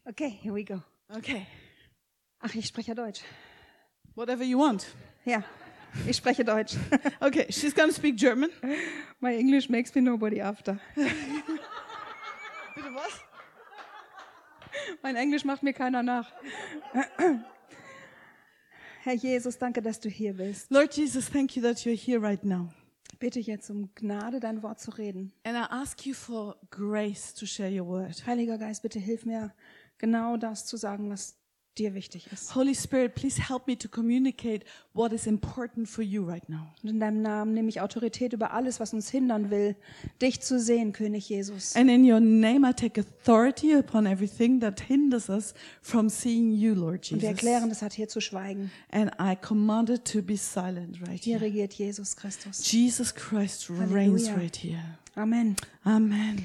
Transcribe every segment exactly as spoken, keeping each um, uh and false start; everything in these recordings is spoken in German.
Okay, here we go. Okay. Ach, ich spreche Deutsch. Whatever you want. Ja, ich spreche Deutsch. Okay, she's going to speak German. My English makes me nobody after. Bitte was? Mein Englisch macht mir keiner nach. Herr Jesus, danke, dass du hier bist. Lord Jesus, thank you that you're here right now. Ich bitte jetzt um Gnade, dein Wort zu reden. And I ask you for grace to share your word. Heiliger Geist, bitte hilf mir, genau das zu sagen, was dir wichtig ist. Holy Spirit, please help me to communicate what is important for you right now. Und in deinem Namen nehme ich Autorität über alles, was uns hindern will, dich zu sehen, König Jesus. And in your name I take authority upon everything that hinders us from seeing you, Lord Und wir Jesus. erklären, das hat hier zu schweigen. And I command it to be silent right Hier here. regiert Jesus Christus. Jesus Christ reigns Halleluja. right here. Amen. Amen.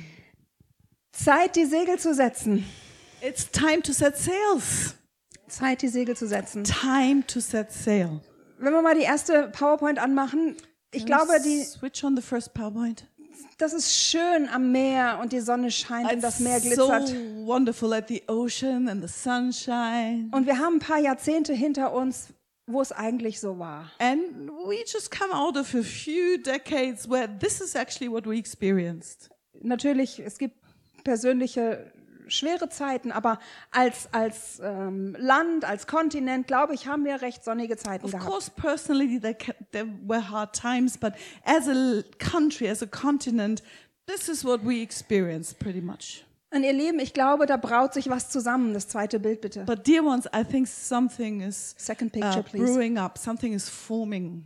Zeit, die Segel zu setzen. It's time to set sails. Zeit, die Segel zu setzen. Time to set sail. Wenn wir mal die erste PowerPoint anmachen, ich Can we glaube, die, switch on the first PowerPoint. das ist schön am Meer und die Sonne scheint und das Meer It's so glitzert. wonderful at the ocean and the sunshine. Und wir haben ein paar Jahrzehnte hinter uns, wo es eigentlich so war. And we just come out of a few decades where this is actually what we experienced. Natürlich, es gibt persönliche schwere Zeiten, aber als, als ähm, Land, als Kontinent, glaube ich, haben wir recht sonnige Zeiten Of gehabt. course, personally, there, ca- there were hard times, but as a l- country, as a continent, this is what we experienced pretty much. Und ihr Lieben, ich glaube, da braut sich was zusammen. Das zweite Bild bitte. But dear ones, I think something is Second uh, picture, please. brewing up, something is forming.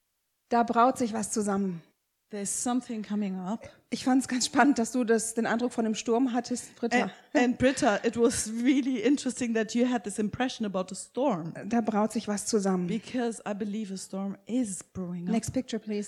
Da braut sich was zusammen. There's something coming up. Ich fand es ganz spannend, dass du das, den Eindruck von dem Sturm hattest, Britta. And, and Britta, it was really interesting that you had this impression about a storm, Da braut sich was zusammen. because I believe a storm is brewing up. Next picture, please.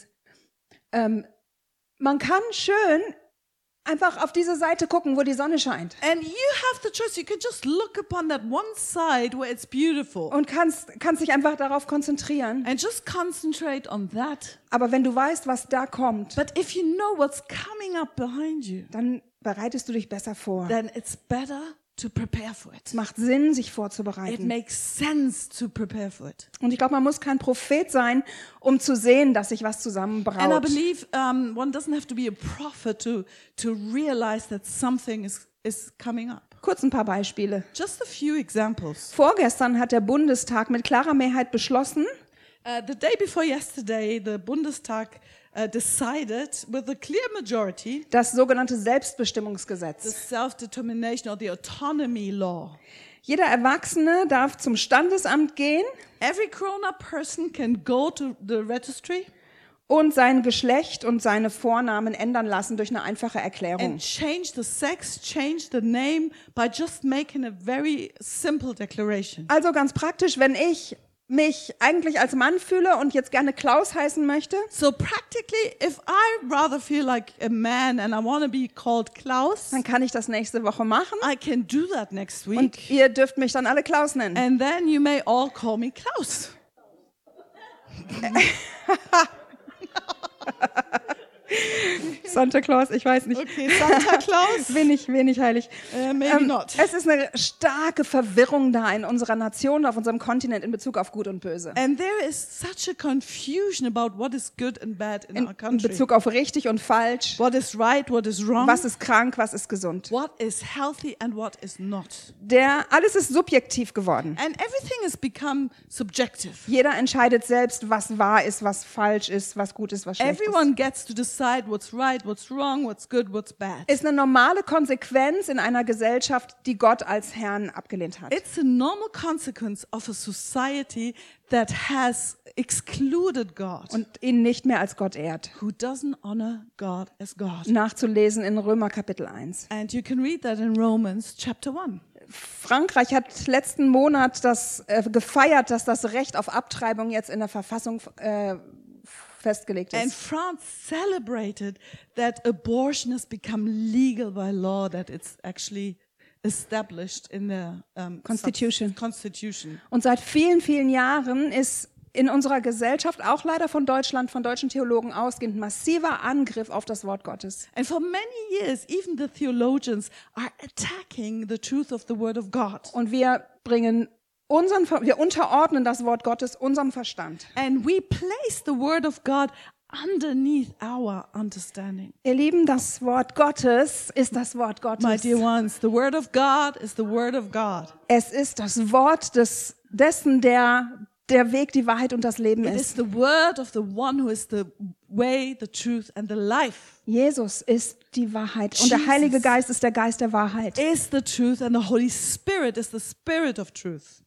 Ähm, man kann schön einfach auf diese Seite gucken, wo die Sonne scheint. And you have the choice. You can just look upon that one side where it's beautiful Und kannst, kannst dich einfach darauf konzentrieren. and just concentrate on that. Aber wenn du weißt, was da kommt, But if you know what's coming up behind you, dann bereitest du dich besser vor. then it's better to prepare for it. Es macht Sinn, sich It vorzubereiten. makes sense to prepare for it. Und ich glaube, man muss kein Prophet sein, um zu sehen, dass sich was And I zusammenbraut. believe um, one doesn't have to be a prophet to, to realize that something is, is coming up. Kurz ein paar Beispiele. Just a few examples. Vorgestern hat der Bundestag mit klarer Mehrheit beschlossen, Uh, the day before yesterday, the Bundestag uh, decided with a clear majority das sogenannte the Selbstbestimmungsgesetz. self-determination or the autonomy law. Jeder Erwachsene darf zum Standesamt gehen Every grown-up person can go to the registry und sein Geschlecht und seine Vornamen ändern lassen durch eine einfache Erklärung. and change the sex, change the name by just making a very simple declaration. Also ganz praktisch, wenn ich mich eigentlich als Mann fühle und jetzt gerne Klaus heißen möchte, So practically, if I rather feel like a man and I want to be called Klaus, dann kann ich das nächste Woche machen I can do that next week. und ihr dürft mich dann alle Klaus nennen. And then you may all call me Klaus. Santa Claus, ich weiß nicht. Okay, Santa Claus? Wenig, wenig heilig. Uh, maybe Ähm, not. es ist eine starke Verwirrung da in unserer Nation, auf unserem Kontinent in Bezug auf Gut und Böse. And there is such a confusion about what is good and bad in, In, our in country. Bezug auf richtig und falsch. What is right, what is wrong, Was ist krank, was ist gesund. what is healthy and what is not. Der, alles ist subjektiv geworden. And everything has become subjective. Jeder entscheidet selbst, was wahr ist, was falsch ist, was gut ist, was schlecht Everyone gets to decide what's right, what's wrong, what's good, what's bad. ist. Ist eine normale Konsequenz in einer Gesellschaft, die Gott als Herrn abgelehnt hat. It's a normal consequence of a society that has excluded God, Und ihn nicht mehr als Gott ehrt. who doesn't honor God as God. Nachzulesen in Römer Kapitel eins. And you can read that in Romans chapter one. Frankreich hat letzten Monat das äh, gefeiert, dass das Recht auf Abtreibung jetzt in der Verfassung äh, festgelegt And ist. France celebrated that abortion has become legal by law, that it's actually established in the um, Constitution. sub- constitution. Und seit vielen, vielen Jahren ist in unserer Gesellschaft, auch leider von Deutschland, von deutschen Theologen ausgehend, massiver Angriff auf das Wort Gottes. And for many years, even the theologians are attacking the truth of the Word of God. Und wir bringen unseren, Ver- wir unterordnen das Wort Gottes unserem Verstand. And we place the Word of God underneath our understanding. Ihr Lieben, das Wort Gottes ist das Wort My Gottes. dear ones, the Word of God is the Word of God. Es ist das Wort des, dessen, der der Weg, die Wahrheit und das Leben It is ist. the word of the one who is the way, the truth and the life. Jesus ist die Wahrheit und der Jesus. Heilige Geist ist der Geist der Wahrheit. Is the truth and the Holy Spirit is the spirit of truth.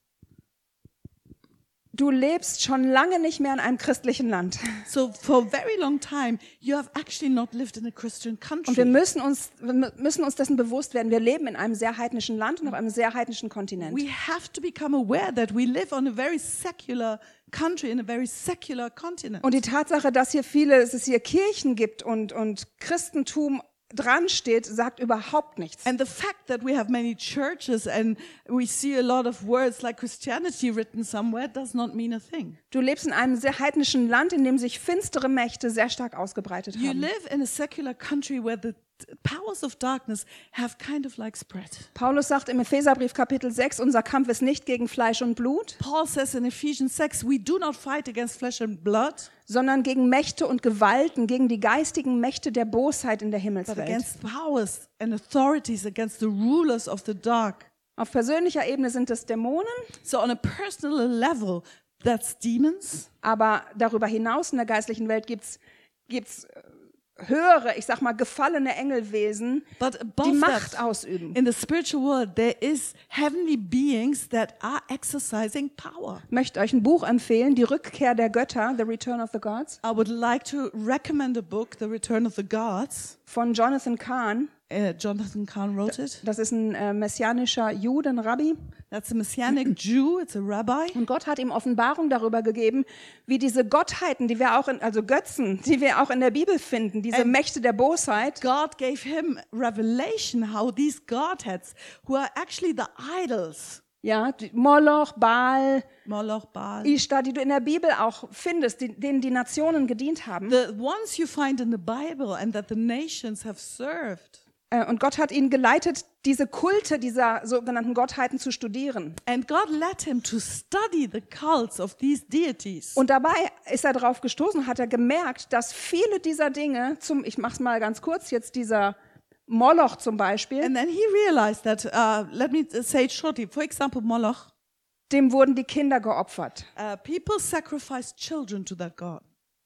Du lebst schon lange nicht mehr in einem christlichen Land. So for a very long time, you have actually not lived in a Christian Und wir country. müssen uns, wir müssen uns dessen bewusst werden. Wir leben in einem sehr heidnischen Land und auf einem sehr heidnischen Kontinent. We have to become aware that we live on a very secular country in a very secular continent. Und die Tatsache, dass hier viele, dass es hier Kirchen gibt und, und Christentum dran steht, sagt überhaupt nichts. And the fact that we have many churches and we see a lot of words like Christianity written somewhere does not mean a thing. Du lebst in einem sehr heidnischen Land, in dem sich finstere Mächte sehr stark ausgebreitet You haben. live in a secular country where the powers of darkness have kind of like spread. Paulus sagt im Epheserbrief Kapitel sechs, unser Kampf ist nicht gegen Fleisch und Blut, Paul says in Ephesians six, we do not fight against flesh and blood, sondern gegen Mächte und Gewalten, gegen die geistigen Mächte der Bosheit in der but Himmelswelt. against powers and authorities, against the rulers of the dark. Auf persönlicher Ebene sind es Dämonen, So on a personal level, that's demons. aber darüber hinaus in der geistlichen Welt gibt's gibt's höhere, ich sag mal gefallene Engelwesen, But die above Macht that, ausüben. in the spiritual world, there is heavenly beings that are exercising power. Ich möchte euch ein Buch empfehlen, Die Rückkehr der Götter, The Return of the Gods, I would like to recommend a book, The Return of the Gods. von Jonathan Cahn. Uh, Jonathan Cahn wrote it. Das ist ein äh, messianischer Jude, ein Rabbi. That's a Messianic Jew. It's a rabbi. Und Gott hat ihm Offenbarung darüber gegeben, wie diese Gottheiten, die wir auch in, also Götzen, die wir auch in der Bibel finden, diese And Mächte der Bosheit, God gave him revelation how these godheads, who are actually the idols, ja, die Moloch, Baal, Moloch, Baal, Ishtar, die du in der Bibel auch findest, die, denen die Nationen gedient haben. the ones you find in the Bible and that the nations have served. Äh, Und Gott hat ihn geleitet, diese Kulte dieser sogenannten Gottheiten zu studieren. And God led him to study the cults of these deities. Und dabei ist er darauf gestoßen, hat er gemerkt, dass viele dieser Dinge, zum, ich mach's mal ganz kurz, jetzt dieser Moloch zum Beispiel, And then he realized that, uh, let me say it shortly, for example, Moloch, dem wurden die Kinder geopfert. uh, people sacrificed children to that god.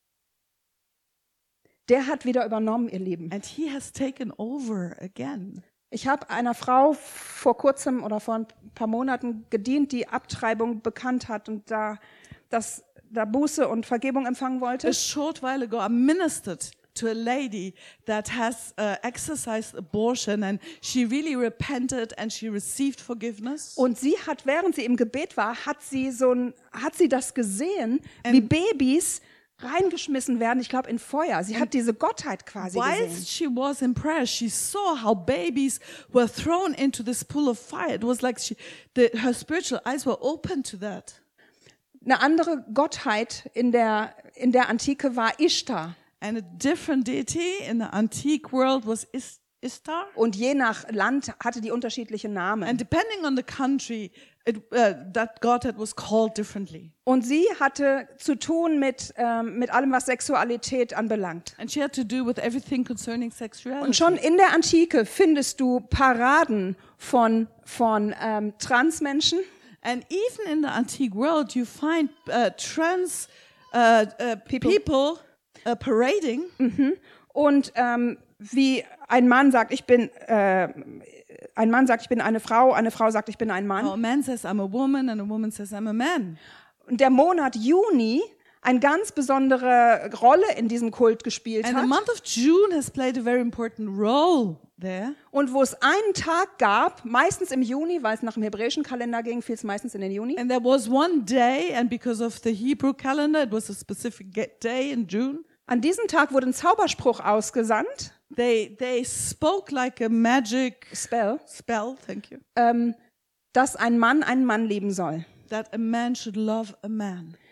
Der hat wieder übernommen, ihr Lieben. And he has taken over again. Ich habe einer Frau vor kurzem oder vor ein paar Monaten gedient, die Abtreibung bekannt hat und da, das, da Buße und Vergebung empfangen wollte. A short while ago, I ministered to a lady that has uh, exercised abortion and she really repented and she received forgiveness. Und sie hat, während sie im Gebet war, hat sie so ein, hat sie das gesehen, wie Babys reingeschmissen werden, ich glaube in Feuer. Sie hat diese Gottheit quasi gesehen. Whilst she was in prayer, she saw how babies were thrown into this pool of fire. It was like she, the, her spiritual eyes were open to that. Eine andere Gottheit in der, in der Antike war Ishtar. And a different deity in the antique world was Is- Ishtar. Und je nach Land hatte die unterschiedliche Namen. And depending on the country, it, uh, that godhead was called differently. Und sie hatte zu tun mit, ähm, mit allem, was Sexualität anbelangt. And she had to do with everything concerning sexuality. Und schon in der Antike findest du Paraden von, von ähm, Transmenschen. And even in the antique world, you find uh, trans uh, uh, people, people uh, parading. Und ähm, wie ein Mann sagt, ich bin, äh, ein Mann sagt, ich bin eine Frau, eine Frau sagt, ich bin ein Mann. How a man says, I'm a woman, and a woman says, I'm a man. Und der Monat Juni eine ganz besondere Rolle in diesem Kult gespielt And the hat. month of June has played a very important role there. Und wo es einen Tag gab, meistens im Juni, weil es nach dem hebräischen Kalender ging, fiel es meistens in den Juni. And there was one day, and because of the Hebrew calendar, it was a specific ge- day in June. An diesem Tag wurde ein Zauberspruch ausgesandt, They they spoke like a magic Spell, spell, thank you, ähm, dass ein Mann einen Mann lieben soll. that a man should love a man.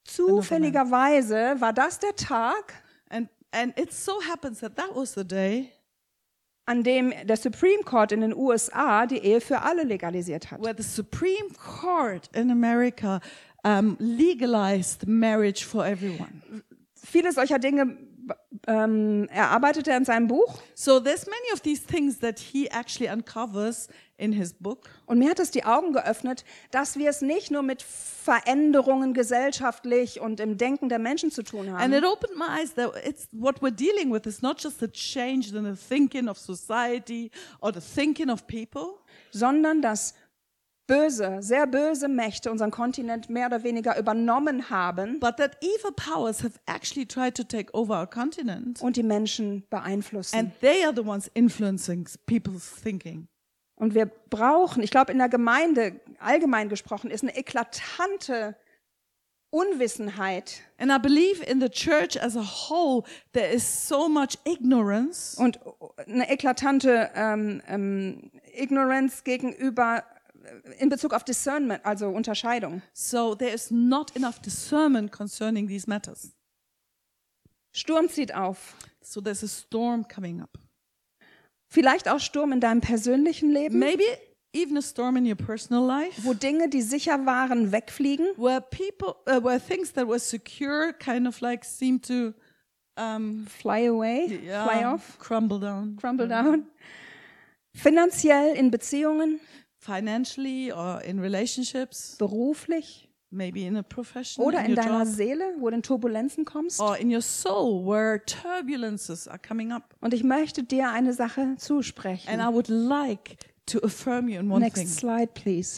Zufälligerweise war das der Tag, And and it so happens that that was the day an dem der Supreme Court in den U S A die Ehe für alle legalisiert hat. where the Supreme Court in America um, legalized marriage for everyone. Viele solcher Dinge ähm, erarbeitet er in seinem Buch. So there's many of these things that he actually uncovers in his book. Und mir hat es die Augen geöffnet, dass wir es nicht nur mit Veränderungen gesellschaftlich und im Denken der Menschen zu tun And haben, it opened my eyes that it's what we're dealing with is not just the change in the thinking of society or the thinking of people, sondern dass böse, sehr böse Mächte unseren Kontinent mehr oder weniger übernommen haben but that evil powers have actually tried to take over our continent. und die Menschen beeinflussen. And they are the ones influencing people's thinking. Und wir brauchen, ich glaube in der Gemeinde allgemein gesprochen, ist eine eklatante Unwissenheit And I believe in the church as a whole, there is so much ignorance und eine eklatante ähm, ähm, Ignoranz gegenüber in Bezug auf Discernment, also Unterscheidung. So there is not enough discernment concerning these matters. Sturm zieht auf. So there's a storm coming up. Vielleicht auch Sturm in deinem persönlichen Leben, Maybe even a storm in your personal life, wo Dinge, die sicher waren, wegfliegen. where people, uh, where things that were secure kind of like seem to um, Fly away, yeah, fly off, crumble down, crumble down. Finanziell in Beziehungen, financially or in relationships, beruflich maybe in a profession, oder in in your deiner job, Seele, wo du in Turbulenzen kommst. or in your soul, where turbulences are coming up. Und ich möchte dir eine Sache zusprechen. And I would like to affirm you in one Next thing. slide, please.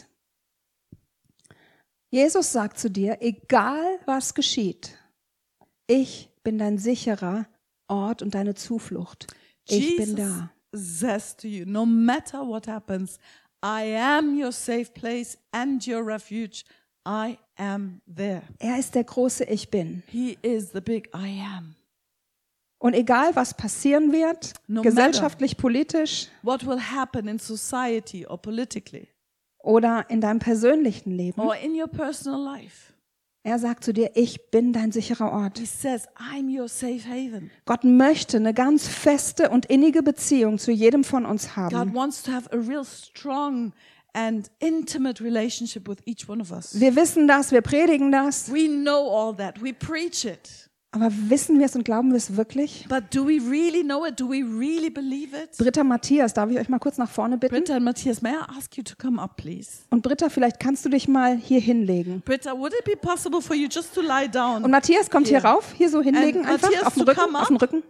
Jesus sagt zu dir, egal was geschieht, ich bin dein sicherer Ort und deine Zuflucht. Ich bin da. says to you, no matter what happens, I am your safe place and your refuge. I am there. Er ist der große Ich Bin. He is the big I am. Und egal was passieren wird, No gesellschaftlich, politisch What will happen in society or politically oder in deinem persönlichen Leben, or in your personal life, er sagt zu dir, ich bin dein sicherer Ort. he says, I'm your safe haven. Gott möchte eine ganz feste und innige Beziehung zu jedem von uns God haben. wants to have a real strong and intimate relationship with each one of us. Wir wissen das, wir predigen das, We know all that. We preach it. aber wissen wir es und glauben wir es wirklich? But do we really know it? Do we really believe it? Britta, Matthias, darf ich euch mal kurz nach vorne bitten? Britta and Matthias, may I ask you to come up, please? Und Britta, vielleicht kannst du dich mal hier hinlegen. Britta, would it be possible for you just to lie down? Und Matthias kommt hier Hier. rauf, hier so hinlegen And einfach, Matthias auf den to Rücken, come auf den up. Rücken.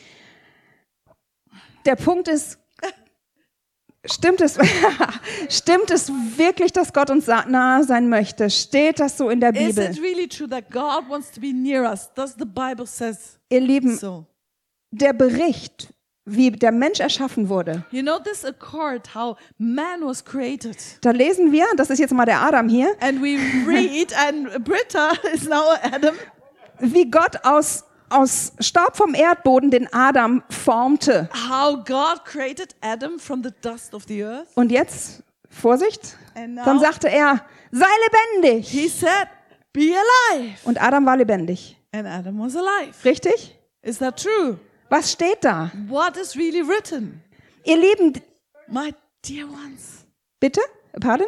Der Punkt ist, stimmt es, stimmt es wirklich, dass Gott uns sa- nahe sein möchte? Steht das so in der Is Bibel? it really true that God wants to be near us? Does the Bible says Ihr Lieben, so? der Bericht, wie der Mensch erschaffen wurde, You know this accord, how man was created. da lesen wir, das ist jetzt mal der Adam hier, And we read, and Britta is now Adam, wie Gott aus, aus Staub vom Erdboden den Adam formte. how God created Adam from the dust of the earth. Und jetzt, Vorsicht, And dann now sagte er, sei lebendig. he said, be alive. Und Adam war lebendig. And Adam was alive. Richtig? Is that true? Was steht da? What is really written? Ihr Lieben, My dear ones. bitte? Pardon?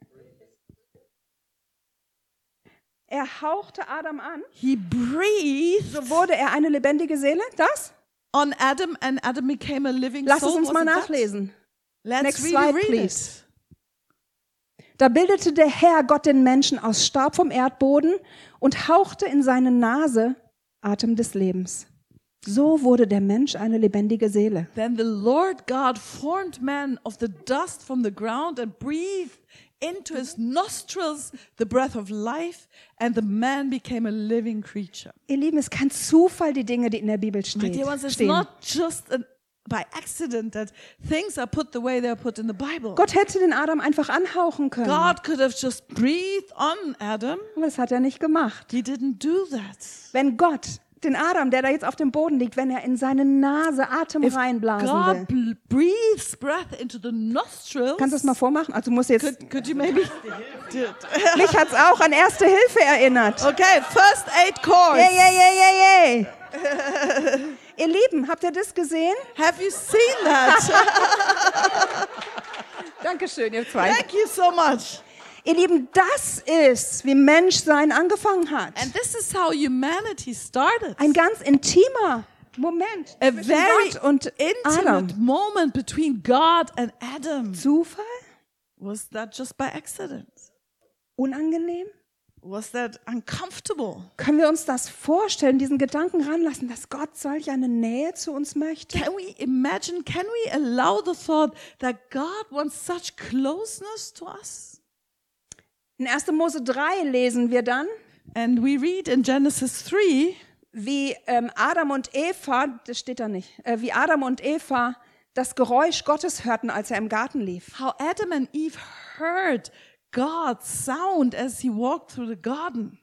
Er hauchte Adam an, He breathed so wurde er eine lebendige Seele. Das? on Adam and Adam became a living Lass soul. es uns Was mal it that? nachlesen. Let's Next really slide, read please. it. Da bildete der Herr Gott den Menschen aus Staub vom Erdboden und hauchte in seine Nase Atem des Lebens. So wurde der Mensch eine lebendige Seele. Then the Lord God formed man of the dust from the ground and breathed into his nostrils the breath of life, and the man became a living creature. Ihr Lieben, es ist kein Zufall, die Dinge, die in der Bibel My steht, dear ones, it's stehen. not just an, by accident that things are put the way they are put in the Bible. Gott hätte den Adam einfach anhauchen können. God could have just breathed on Adam. Aber das hat er nicht gemacht. He didn't do that. Wenn Gott den Adam, der da jetzt auf dem Boden liegt, wenn er in seine Nase Atem If reinblasen God will. bl- breathes breath into the nostrils, Kannst du das mal vormachen? Also du musst jetzt. could, could you maybe do it? Mich hat's auch an Erste Hilfe erinnert. Okay, first aid course. Yay, yay, yay, yay, yay. Ihr Lieben, habt ihr das gesehen? Have you seen that? Dankeschön, ihr zwei. Thank you so much. Ihr Lieben, das ist, wie Menschsein angefangen hat. And this is how humanity started. Ein ganz intimer Moment A zwischen very Gott und Adam. intimate moment between God and Adam. Zufall? Was that just by accident? Unangenehm? Was that uncomfortable? Können wir uns das vorstellen, diesen Gedanken ranlassen, dass Gott solch eine Nähe zu uns möchte? Can we imagine, can we allow the thought that God wants such closeness to us? In erster Mose drei lesen wir dann, And we read in Genesis three, wie ähm, Adam und Eva, das steht da nicht, äh, wie Adam und Eva das Geräusch Gottes hörten, als er im Garten lief. how Adam and Eve heard God's sound as he walked through the garden.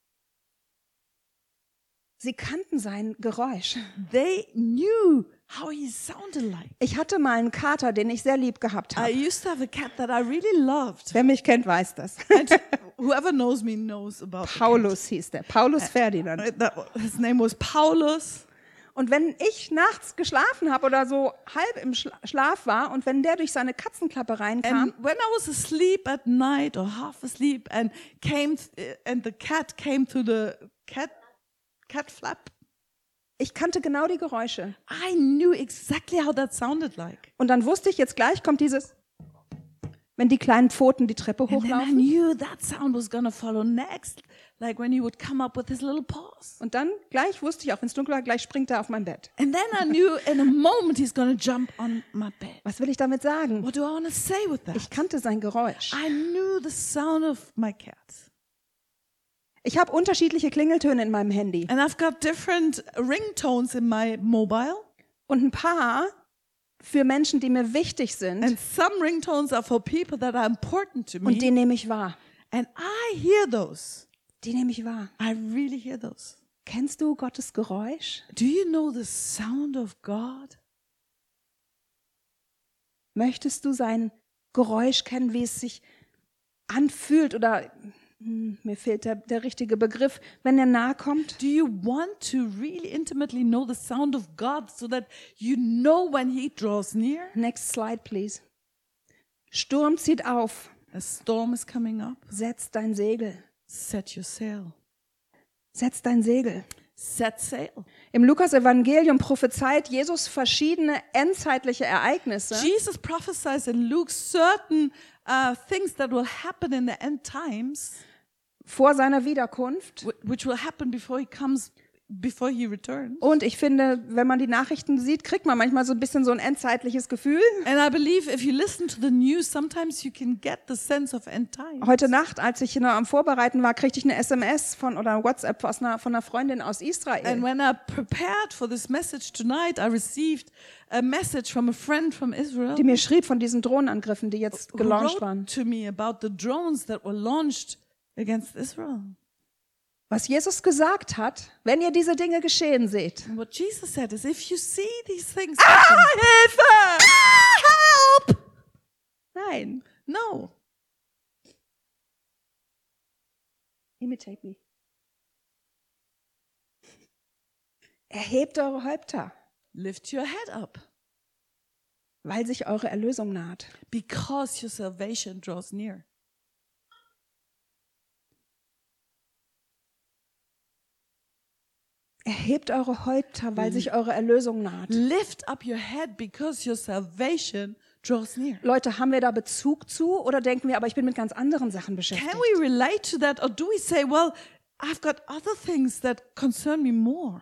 Sie kannten sein Geräusch. They knew how he sounded like. Ich hatte mal einen Kater, den ich sehr lieb gehabt I habe. used to have a cat that I really loved. Wer mich kennt, weiß das. And whoever knows me knows about the Paulus hieß der, Paulus Ferdinand. cat. That, his name was Paulus. Und wenn ich nachts geschlafen habe oder so halb im Schla- Schlaf war und wenn der durch seine Katzenklappe reinkam, And when I was asleep at night or half asleep and came th- and the cat came to the cat cat flap, ich kannte genau die Geräusche. I knew exactly how that sounded like. Und dann wusste ich, jetzt gleich kommt dieses, wenn die kleinen Pfoten die Treppe And then I hochlaufen. knew that sound was gonna follow next, like when he would come up with his little paws. Und dann gleich wusste ich, auch wenn es dunkel war, gleich springt er auf mein Bett. And then I knew in a moment he's gonna jump on my bed. Was will ich damit sagen? What do I want to say with that? Ich kannte sein Geräusch. I knew the sound of my cat. Ich habe unterschiedliche Klingeltöne in meinem Handy. And I've got different ringtones in my mobile. Und ein paar für Menschen, die mir wichtig sind. And some ringtones are for people that are important to me. Und die nehme ich wahr. And I hear those. Die nehme ich wahr. I really hear those. Kennst du Gottes Geräusch? Do you know the sound of God? Möchtest du sein Geräusch kennen, wie es sich anfühlt? Oder hm, mir fehlt der, der richtige Begriff, wenn er nahe kommt? Do you want to really intimately know the sound of God so that you know when he draws near? Next slide, please. Sturm zieht auf. A storm is coming up. Setz dein Segel. Set your sail. Setz dein Segel. Set sail. Im Lukas-Evangelium prophezeit Jesus verschiedene endzeitliche Ereignisse. Jesus prophesies in Luke certain uh, things that will happen in the end times, Vor seiner Wiederkunft. wh- which will happen before he comes, before he returns. Und ich finde, wenn man die Nachrichten sieht, kriegt man manchmal so ein bisschen so ein endzeitliches Gefühl. And I believe if you listen to the news, sometimes you can get the sense of end times. Heute Nacht, als ich noch am Vorbereiten war, kriegte ich eine S M S von oder ein WhatsApp aus einer, von einer Freundin aus Israel. And when I prepared for this message tonight, I received a message from a friend from Israel Die mir schrieb von diesen Drohnenangriffen, die jetzt who gelauncht wrote waren. to me about the drones that were launched against Israel. Was Jesus gesagt hat, wenn ihr diese Dinge geschehen seht. And what Jesus said is, if you see these things Ah, happen, Hilfe! Ah, help! Nein. no, Imitate me. Erhebt eure Häupter, lift your head up, weil sich eure Erlösung naht. because your salvation draws near. Erhebt eure Häupter, weil sich eure Erlösung naht. Lift up your head because your salvation draws near. Leute, haben wir da Bezug zu oder denken wir, aber ich bin mit ganz anderen Sachen Can beschäftigt? we relate to that, or do we say, well, I've got other things that concern me more?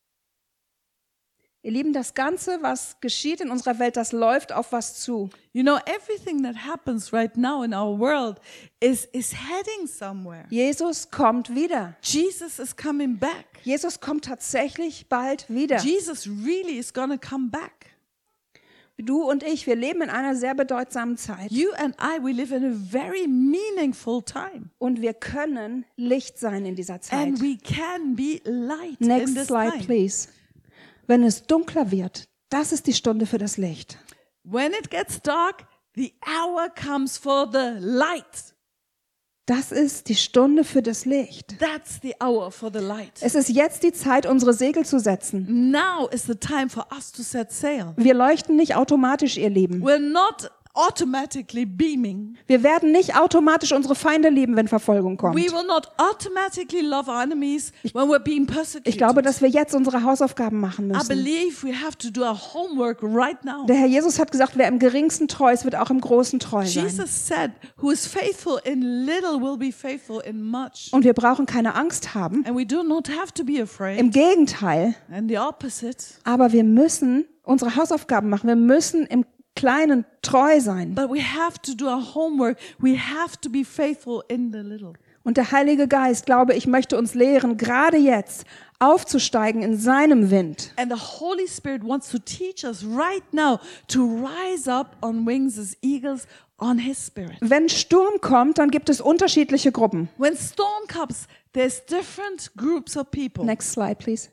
Ihr Lieben, das Ganze, was geschieht in unserer Welt, das läuft auf was zu. You know, everything that happens right now in our world is, is heading somewhere. Jesus kommt wieder. Jesus is coming back. Jesus kommt tatsächlich bald wieder. Jesus really is going to come back. Du und ich, wir leben in einer sehr bedeutsamen Zeit. You and I, we live in a very meaningful time. Und wir können Licht sein in dieser Zeit. And we can be light in Next this slide, time. please. Wenn es dunkler wird, das ist die Stunde für das Licht. When it gets dark, the hour comes for the light. Das ist die Stunde für das Licht. That's the hour for the light. Es ist jetzt die Zeit, unsere Segel zu setzen. Now is the time for us to set sail. Wir leuchten nicht automatisch, ihr Lieben. We're not automatically beaming. Wir werden nicht automatisch unsere Feinde lieben, wenn Verfolgung kommt. We will not automatically love our enemies when we're being persecuted. Ich glaube, dass wir jetzt unsere Hausaufgaben machen I müssen. believe we have to do our homework right now. Der Herr Jesus hat gesagt, wer im Geringsten treu ist, wird auch im Großen treu sein. Jesus said, who is faithful in little will be faithful in much. Und wir brauchen keine Angst haben. And we do not have to be afraid. Im Gegenteil. And the opposite. Aber wir müssen unsere Hausaufgaben machen. Wir müssen im Kleinen treu sein. But we have to do our homework. We have to be faithful in the little. Und der Heilige Geist, glaube ich, möchte uns lehren, gerade jetzt aufzusteigen in seinem Wind. And the Holy Spirit wants to teach us right now to rise up on wings as eagles on His Spirit. Wenn Sturm kommt, dann gibt es unterschiedliche Gruppen. When storm comes, there's different groups of people. Next slide, please.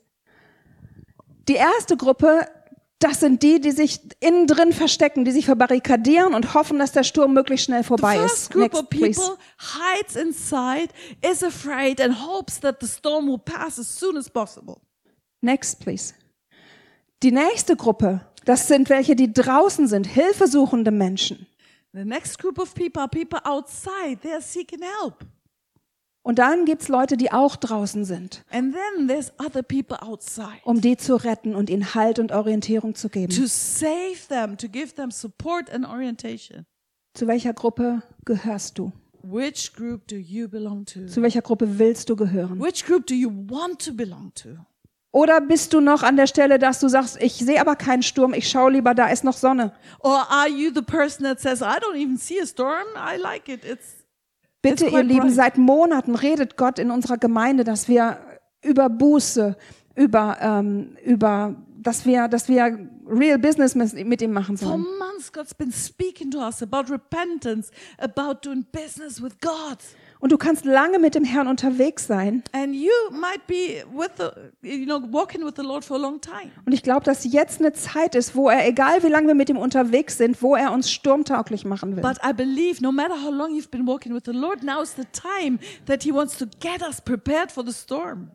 Die erste Gruppe, das sind die, die sich innen drin verstecken, die sich verbarrikadieren und hoffen, dass der Sturm möglichst schnell The vorbei first ist. group Next, of people please. hides inside, is afraid, and hopes that the storm will pass as soon as possible. Next, please. Die nächste Gruppe, das sind welche, die draußen sind, hilfesuchende Menschen. The next group of people are people outside. They are seeking help. Und dann gibt's Leute, die auch draußen sind, And then there's other people outside um die zu retten und ihnen Halt und Orientierung zu geben. to save them, to give them support and orientation. Zu welcher Gruppe gehörst du? Which group do you belong to? Zu welcher Gruppe willst du gehören? Which group do you want to belong to? Oder bist du noch an der Stelle, dass du sagst, ich sehe aber keinen Sturm, ich schaue lieber, da ist noch Sonne. Or are you the person that says, I don't even see a storm, I like it, it's Bitte, It's ihr quite Lieben, bright. seit Monaten redet Gott in unserer Gemeinde, dass wir über Buße, über, ähm, über, dass wir, dass wir real business mit, mit ihm machen For sollen. months, God's been speaking to us about repentance, about doing business with God. Und du kannst lange mit dem Herrn unterwegs sein. And you might be with the, you know, walking with the Lord for a long time. Und ich glaube, dass jetzt eine Zeit ist, wo er, egal wie lange wir mit ihm unterwegs sind, wo er uns sturmtauglich machen will. But I believe no matter how long you've been walking with the Lord, now is the time that He wants to get us prepared for the storm.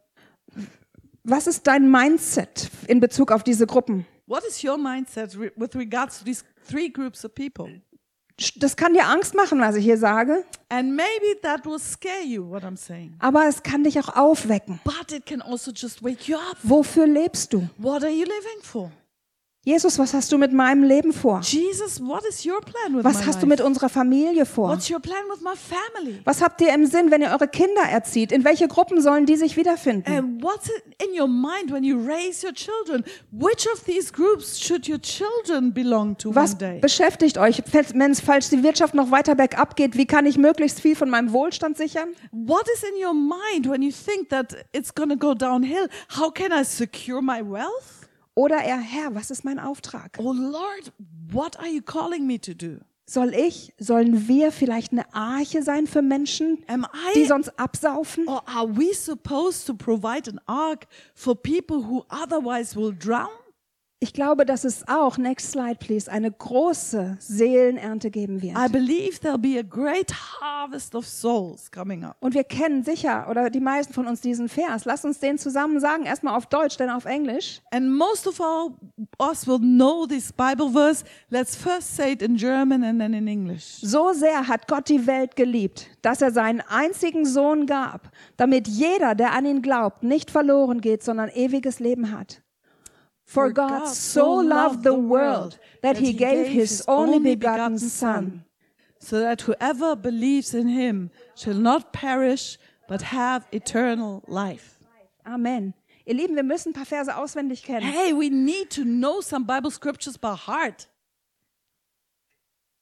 Was ist dein Mindset in Bezug auf diese Gruppen? What is your mindset re- with regards to these three groups of people? Das kann dir Angst machen, was ich hier sage, And maybe that will scare you, what I'm saying. aber es kann dich auch aufwecken. But it can also just wake you up. Wofür lebst du? What are you living for? Jesus, was hast du mit meinem Leben vor? Jesus, what is your plan with Was my hast du life? mit unserer Familie vor? What's your plan with my family? Was habt ihr im Sinn, wenn ihr eure Kinder erzieht? In welche Gruppen sollen die sich wiederfinden? And what's it in your mind when you raise your children? Which of these groups should your children belong to Was one day? beschäftigt euch, wenn es falls die Wirtschaft noch weiter bergab geht? Wie kann ich möglichst viel von meinem Wohlstand sichern? What is in your mind when you think that it's going to go downhill? How can I secure my wealth? Oder eher, Herr, was ist mein Auftrag? Oh Lord, what are you calling me to do? Soll ich, sollen wir vielleicht eine Arche sein für Menschen, Am die I sonst absaufen? or are we supposed to provide an ark for people who otherwise will drown? Ich glaube, dass es auch, next slide please, eine große Seelenernte geben wird. I believe there'll be a great harvest of souls coming up. Und wir kennen sicher, oder die meisten von uns, diesen Vers. Lass uns den zusammen sagen, erstmal auf Deutsch, dann auf Englisch. And most of all, us will know this Bible verse. Let's first say it in German and then in English. So sehr hat Gott die Welt geliebt, dass er seinen einzigen Sohn gab, damit jeder, der an ihn glaubt, nicht verloren geht, sondern ewiges Leben hat. For God so loved the world that he gave his only begotten Son, so that whoever believes in him shall not perish but have eternal life. Amen. Ihr Lieben, wir müssen ein paar Verse auswendig kennen. Hey, we need to know some Bible scriptures by heart.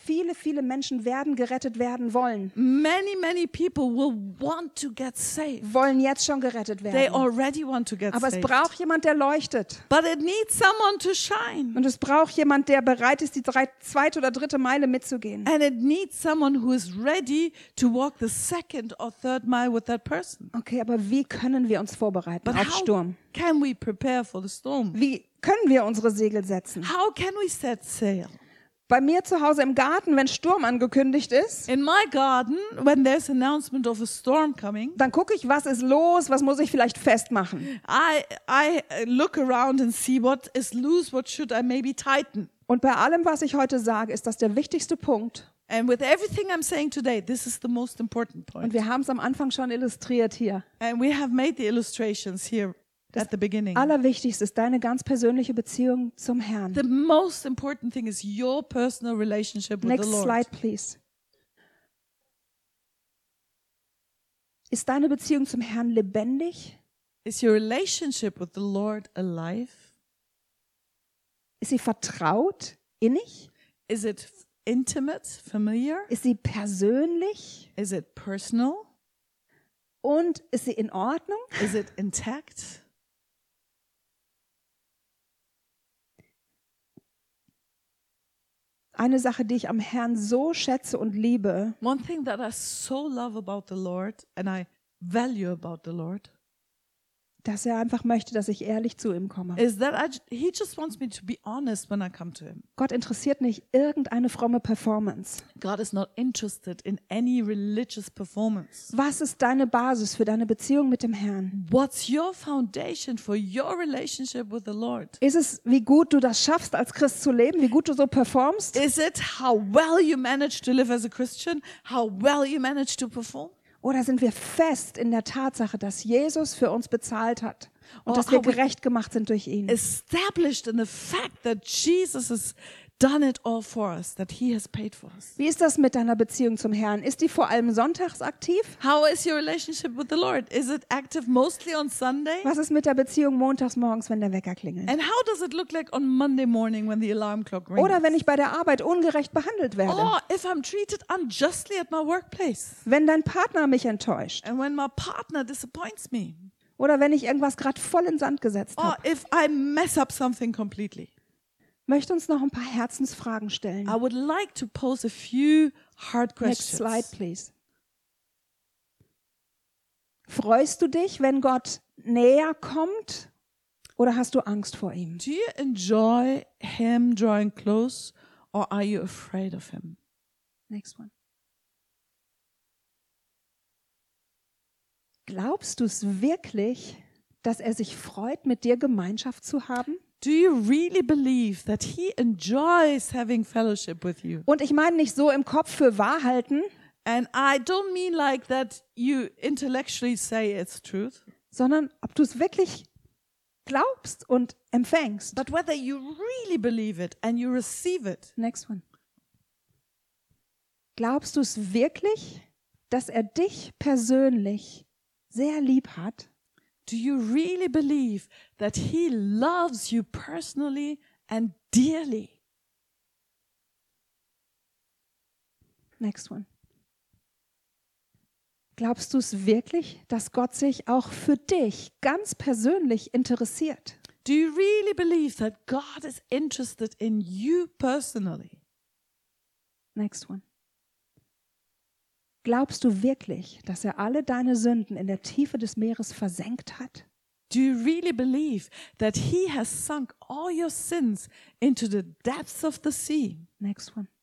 viele, viele Menschen werden gerettet werden wollen. Many, many people will want to get saved. Wollen jetzt schon gerettet They werden. already want to get Aber es saved. braucht jemand, der leuchtet. But it needs someone to shine. Und es braucht jemand, der bereit ist, die drei, zweite oder dritte Meile mitzugehen. And it needs someone who is ready to walk the second or third mile with that person. Okay, aber wie können wir uns vorbereiten But auf how Sturm? can we prepare for the storm? Wie können wir unsere Segel setzen? How can we set sail? Bei mir zu Hause im Garten, wenn Sturm angekündigt ist, In my garden, when there's announcement of a storm coming, dann gucke ich, was ist los, was muss ich vielleicht festmachen. I I uh, look around and see what is loose, what should I maybe tighten. Und bei allem, was ich heute sage, ist das der wichtigste Punkt. And with everything I'm saying today, this is the most important Und point. wir haben es am Anfang schon illustriert hier. And we have made the illustrations here at the beginning. Allerwichtigste ist deine ganz persönliche Beziehung zum Herrn. The most important thing is your personal relationship with Next the Lord. slide, please. Ist deine Beziehung zum Herrn lebendig? Is your relationship with the Lord alive? Ist sie vertraut, innig? Is it f- intimate, familiar? Ist sie persönlich? Is it personal? Und ist sie in Ordnung? Is it intact? Eine Sache, die ich am Herrn so schätze und liebe, One thing that I so love about the Lord and I value about the Lord dass er einfach möchte, dass ich ehrlich zu ihm komme. is that I, j- He just wants me to be honest when I come to Him. Gott interessiert nicht irgendeine fromme Performance. God is not interested in any religious performance. Was ist deine Basis für deine Beziehung mit dem Herrn? What's your foundation for your relationship with the Lord? Ist es, wie gut du das schaffst, als Christ zu leben, wie gut du so performst? Is it how well you manage to live as a Christian? How well you manage to perform? Oder sind wir fest in der Tatsache, dass Jesus für uns bezahlt hat und Oh, dass wir are we- gerecht gemacht sind durch ihn? Established in the fact that Jesus has done it all for us, that He has paid for us. Wie ist das mit deiner Beziehung zum Herrn? Ist die vor allem sonntags aktiv? How is your relationship with the Lord? Is it active mostly on Sunday? Was ist mit der Beziehung montags morgens, wenn der Wecker klingelt? And how does it look like on Monday morning when the alarm clock rings? Oder wenn ich bei der Arbeit ungerecht behandelt werde? Or if I'm treated unjustly at my workplace? Wenn dein Partner mich enttäuscht? And when my partner disappoints me? Oder wenn ich irgendwas gerade voll in den Sand gesetzt Or habe? if I mess up something completely? Möchte uns noch ein paar Herzensfragen stellen. I would like to pose a few hard Next questions. slide, please. Freust du dich, wenn Gott näher kommt? Oder hast du Angst vor ihm? Do you enjoy Him drawing close, or are you afraid of Him? Next one. Glaubst du es wirklich, dass er sich freut, mit dir Gemeinschaft zu haben? Do you really believe that He enjoys having fellowship with you? Und ich meine nicht so im Kopf für wahr halten, And I don't mean like that you intellectually say it's truth, sondern ob du es wirklich glaubst und empfängst. but whether you really believe it and you receive it. Next one. Glaubst du es wirklich, dass er dich persönlich sehr lieb hat? Do you really believe that He loves you personally and dearly? Next one. Glaubst du es wirklich, dass Gott sich auch für dich ganz persönlich interessiert? Do you really believe that God is interested in you personally? Next one. Glaubst du wirklich, dass er alle deine Sünden in der Tiefe des Meeres versenkt hat? Do you really believe that He has sunk all your sins into the depths of the sea? Next one.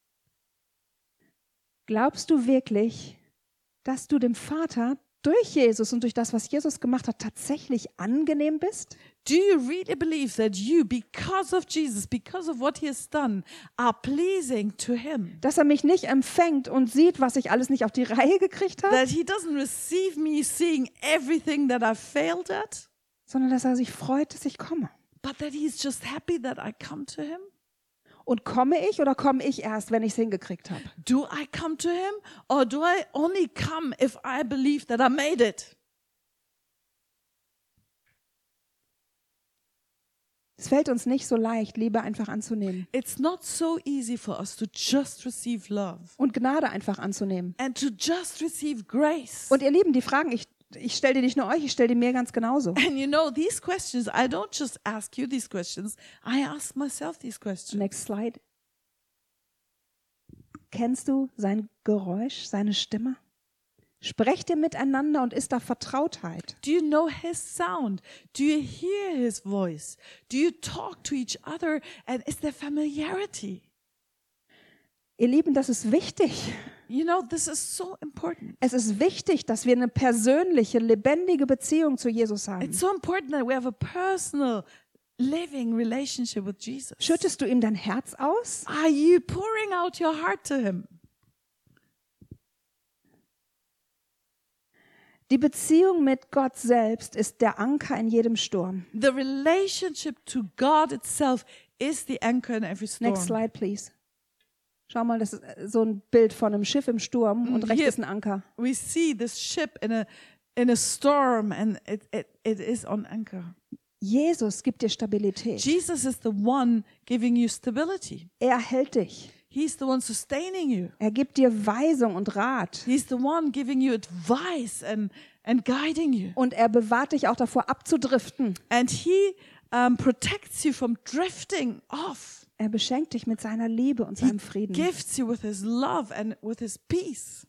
Glaubst du wirklich, dass du dem Vater durch Jesus und durch das, was Jesus gemacht hat, tatsächlich angenehm bist? Do you really believe that you, because of Jesus, because of what He has done, are pleasing to Him? Dass er mich nicht empfängt und sieht, was ich alles nicht auf die Reihe gekriegt habe, That He doesn't receive me seeing everything that I failed at, sondern dass er sich freut, dass ich komme. but that He's just happy that I come to Him? Und komme ich oder komme ich erst, wenn ich es hingekriegt habe? Do I come to Him, or do I only come if I believe that I made it? Es fällt uns nicht so leicht, Liebe einfach anzunehmen It's not so easy for us to just receive love und Gnade einfach anzunehmen. and to just receive grace. Und ihr Lieben, die Fragen, ich, ich stelle die nicht nur euch, ich stelle die mir ganz genauso. And you know, these questions, I don't just ask you these questions, I ask myself these questions. Next slide. Kennst du sein Geräusch, seine Stimme? Sprecht ihr miteinander und ist da Vertrautheit? Do you know his sound? Do you hear his voice? Do you talk to each other? And is there familiarity? Ihr Lieben, das ist wichtig. You know, this is so important. Es ist wichtig, dass wir eine persönliche, lebendige Beziehung zu Jesus haben. It's so important that we have a personal, living relationship with Jesus. Schüttest du ihm dein Herz aus? Are you pouring out your heart to him? Die Beziehung mit Gott selbst ist der Anker in jedem Sturm. The relationship to God itself is the anchor in every storm. Next slide, please. Schau mal, das ist so ein Bild von einem Schiff im Sturm und rechts Hier- ist ein Anker. We see this ship in a in a storm, and it, it, it is on anchor. Jesus gibt dir Stabilität. Jesus is the one giving you stability. Er hält dich. He's the one sustaining you. Er gibt dir Weisung und Rat. He's the one giving you advice and, and guiding you. Und er bewahrt dich auch davor, abzudriften. And he um, protects you from drifting off. Er beschenkt dich mit seiner Liebe und He seinem Frieden. gifts you with his love and with his peace.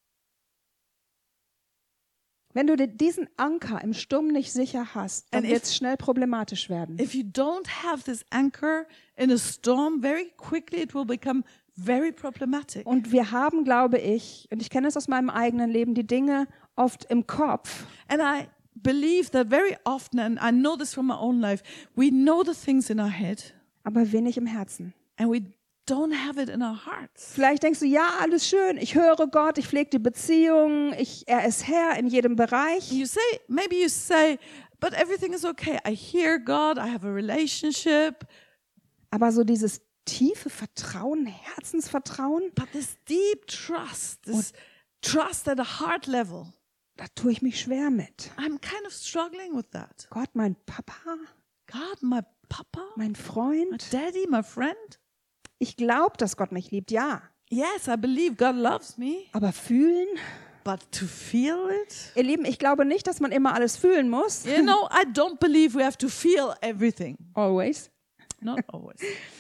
Wenn du dir diesen Anker im Sturm nicht sicher hast, dann And if- wird es schnell problematisch werden. If you don't have this anchor in a storm, very quickly it will become very problematic. Und wir haben, glaube ich, und ich kenne es aus meinem eigenen Leben, die Dinge oft im Kopf. And I believe that very often, and I know this from my own life, we know the things in our head Aber wenig im Herzen. and we don't have it in our hearts. Vielleicht denkst du, ja, alles schön, ich höre Gott, ich pflege die Beziehung, ich, er ist Herr in jedem Bereich. You say, maybe you say, but everything is okay. I hear God, I have a relationship, Aber so dieses tiefe Vertrauen, Herzensvertrauen, but this deep trust, this trust at a heart level, da tue ich mich schwer mit. I'm kind of struggling with that. Gott, mein Papa, God, my papa, mein my Freund. daddy, my friend. Ich glaube, dass Gott mich liebt, ja. Yes, I believe God loves me, Aber fühlen? but to feel it? Ihr Lieben, ich glaube nicht, dass man immer alles fühlen muss. You know, I don't believe we have to feel everything. Always. Not always.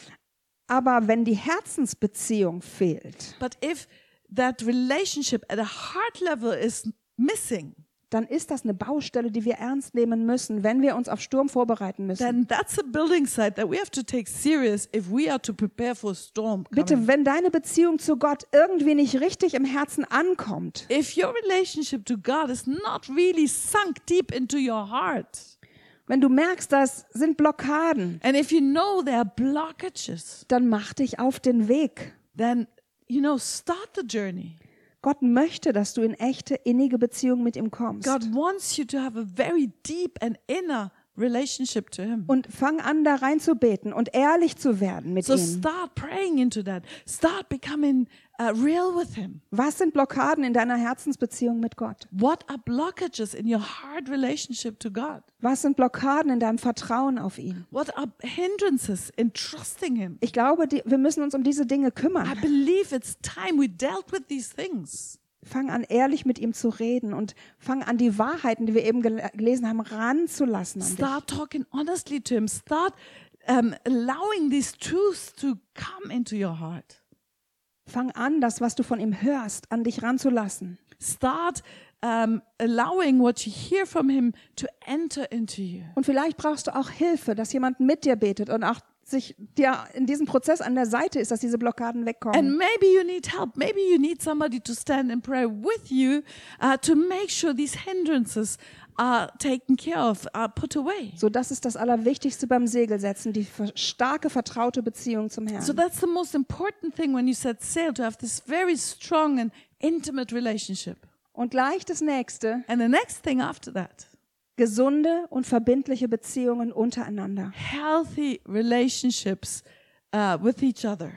Aber wenn die Herzensbeziehung fehlt, But if that relationship at a heart level is missing, dann ist das eine Baustelle, die wir ernst nehmen müssen, wenn wir uns auf Sturm vorbereiten müssen. then that's a building site that we have to take serious if we are to prepare for a storm coming. Bitte, wenn deine Beziehung zu Gott irgendwie nicht richtig im Herzen ankommt, If your relationship to God is not really sunk deep into your heart, wenn du merkst, das sind Blockaden, and if you know there are blockages, dann mach dich auf den Weg. then, you know, start the journey. Gott möchte, dass du in echte, innige Beziehung mit ihm kommst. God wants you to have a very deep and inner relationship to Him. Und fang an, da rein zu beten und ehrlich zu werden mit So ihm. start praying into that. Start becoming uh, real with Him. Was sind Blockaden in deiner Herzensbeziehung mit Gott? What are blockages in your heart relationship to God? Was sind Blockaden in deinem Vertrauen auf ihn? What are hindrances in trusting Him? Ich glaube, die, wir müssen uns um diese Dinge I kümmern. believe it's time we dealt with these things. Fang an, ehrlich mit ihm zu reden und fang an, die Wahrheiten, die wir eben gel gelesen haben, ranzulassen an dich. Start talking honestly to Him. Start um, allowing these truths to come into your heart. Fang an, das, was du von ihm hörst, an dich ranzulassen. Start um, allowing what you hear from Him to enter into you. Und vielleicht brauchst du auch Hilfe, dass jemand mit dir betet und auch sich dir in diesem Prozess an der Seite ist, dass diese Blockaden wegkommen. And maybe you need help. Maybe you need somebody to stand in prayer with you uh, to make sure these hindrances are taken care of, are put away. So, das ist das Allerwichtigste beim Segelsetzen, die ver- starke, vertraute Beziehung zum Herrn. So that's the most important thing when you set sail, to have this very strong and intimate relationship. Und gleich das Nächste, And the next thing after that, gesunde und verbindliche Beziehungen untereinander. healthy relationships uh, with each other.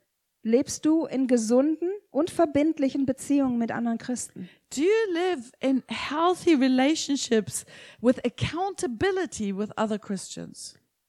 Lebst du in gesunden und verbindlichen Beziehungen mit anderen Christen? Do you live in healthy relationships with accountability with other Christians?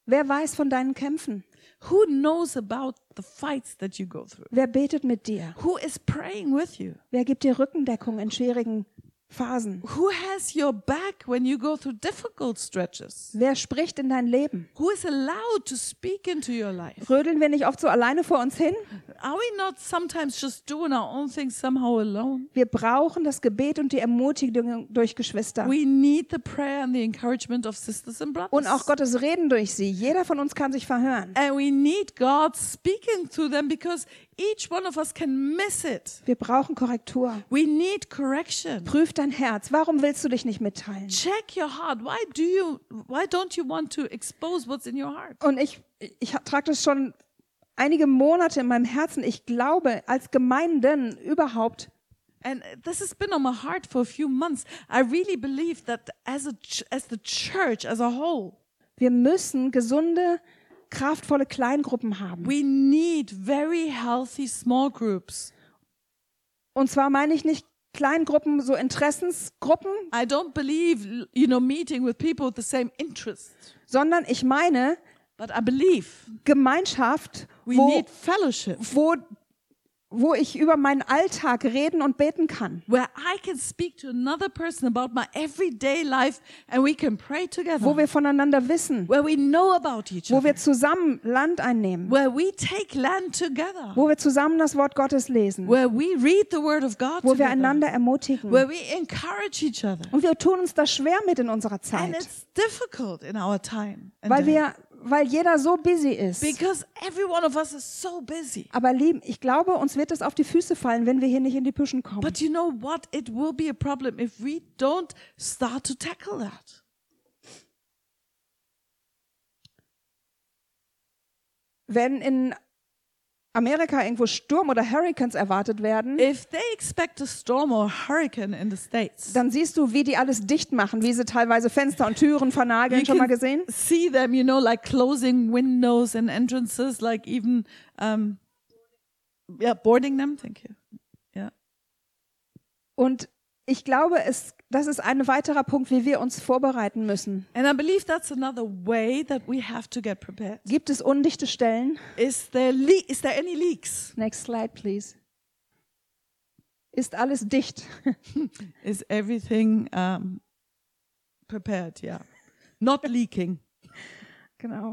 Wer weiß von deinen Kämpfen? Who knows about the fights that you go through? Wer betet mit dir? Who is praying with you? Wer gibt dir Rückendeckung in schwierigen Phasen? Who has your back when you go through difficult stretches? Wer spricht in dein Leben? Who is allowed to speak into your life? Rödeln wir nicht oft so alleine vor uns hin? Are we not sometimes just doing our own thing somehow alone? Wir brauchen das Gebet und die Ermutigung durch Geschwister. We need the prayer and the encouragement of sisters and brothers. Und auch Gottes Reden durch sie. Jeder von uns kann sich verhören. And we need God speaking through them because each one of us can miss it. Wir brauchen Korrektur. We need correction. Prüf dein Herz. Warum willst du dich nicht mitteilen? Check your heart. Why do you why don't you want to expose what's in your heart? Und ich, ich trage das schon einige Monate in meinem Herzen. Ich glaube, als Gemeinden überhaupt, And this has been on my heart for a few months. I really believe that as a ch- as the church as a whole, wir müssen gesunde, kraftvolle Kleingruppen haben. we need very healthy small groups. Und zwar meine ich nicht Kleingruppen, so Interessensgruppen, I don't believe, you know, meeting with people with the same interests, sondern ich meine but I believe Gemeinschaft, we wo, need fellowship wo, wo ich über meinen Alltag reden und beten kann. where I can speak to another person about my everyday life and we can pray together. Wo wir voneinander wissen, Where we know about each wo other. wir zusammen Land einnehmen, Where we take land together. wo wir zusammen das Wort Gottes lesen, Where we read the word of God wo wir together. einander ermutigen. Where we encourage each other. Und wir tun uns das schwer mit in unserer And Zeit, it's difficult in our time. and weil day. wir, weil jeder so busy ist. Because every one of us is so busy. Aber lieben, ich glaube, uns wird es auf die Füße fallen, wenn wir hier nicht in die Puschen kommen. But you know what? It will be a problem if we don't start to tackle that. Wenn in Amerika irgendwo Sturm oder Hurricanes erwartet werden, If they expect a storm or a hurricane in the States, dann siehst du, wie die alles dicht machen, wie sie teilweise Fenster und Türen vernageln. you Schon mal can gesehen? see them, you know, like closing windows and entrances, like even, um, yeah, boarding them. Thank you. Yeah. Und ich glaube, es, das ist ein weiterer Punkt, wie wir uns vorbereiten müssen. And I believe that's another way that we have to get prepared. Gibt es undichte Stellen? Is there le- is there any leaks? Next slide, please. Ist alles dicht? Is everything um, prepared? Yeah. Not leaking. Genau.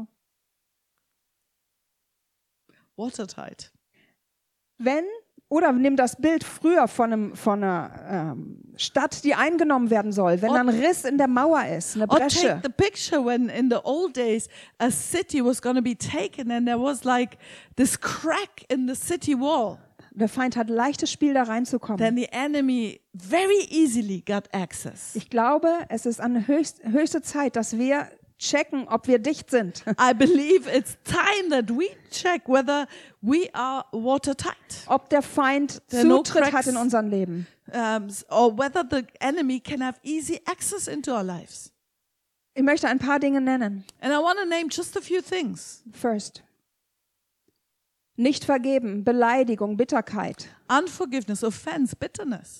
Watertight. Wenn, oder nimm das Bild früher von, einem, von einer ähm, Stadt, die eingenommen werden soll, wenn Or- ein Riss in der Mauer ist, eine Or Bresche. take the picture when in the old days a city was going to be taken and there was like this crack in the city wall. Der Feind hat leichtes Spiel, da reinzukommen. Then the enemy very easily got access. Ich glaube, es ist eine höchst, höchste Zeit, dass wir checken, ob wir dicht sind. I believe it's time that we check whether we are watertight, Ob der Feind There are no Zutritt hat cracks. in unserem Leben. um, or whether the enemy can have easy access into our lives. Ich möchte ein paar Dinge nennen. And I want to name just a few things. First. Nicht vergeben, Beleidigung, Bitterkeit. Unforgiveness, offense, bitterness.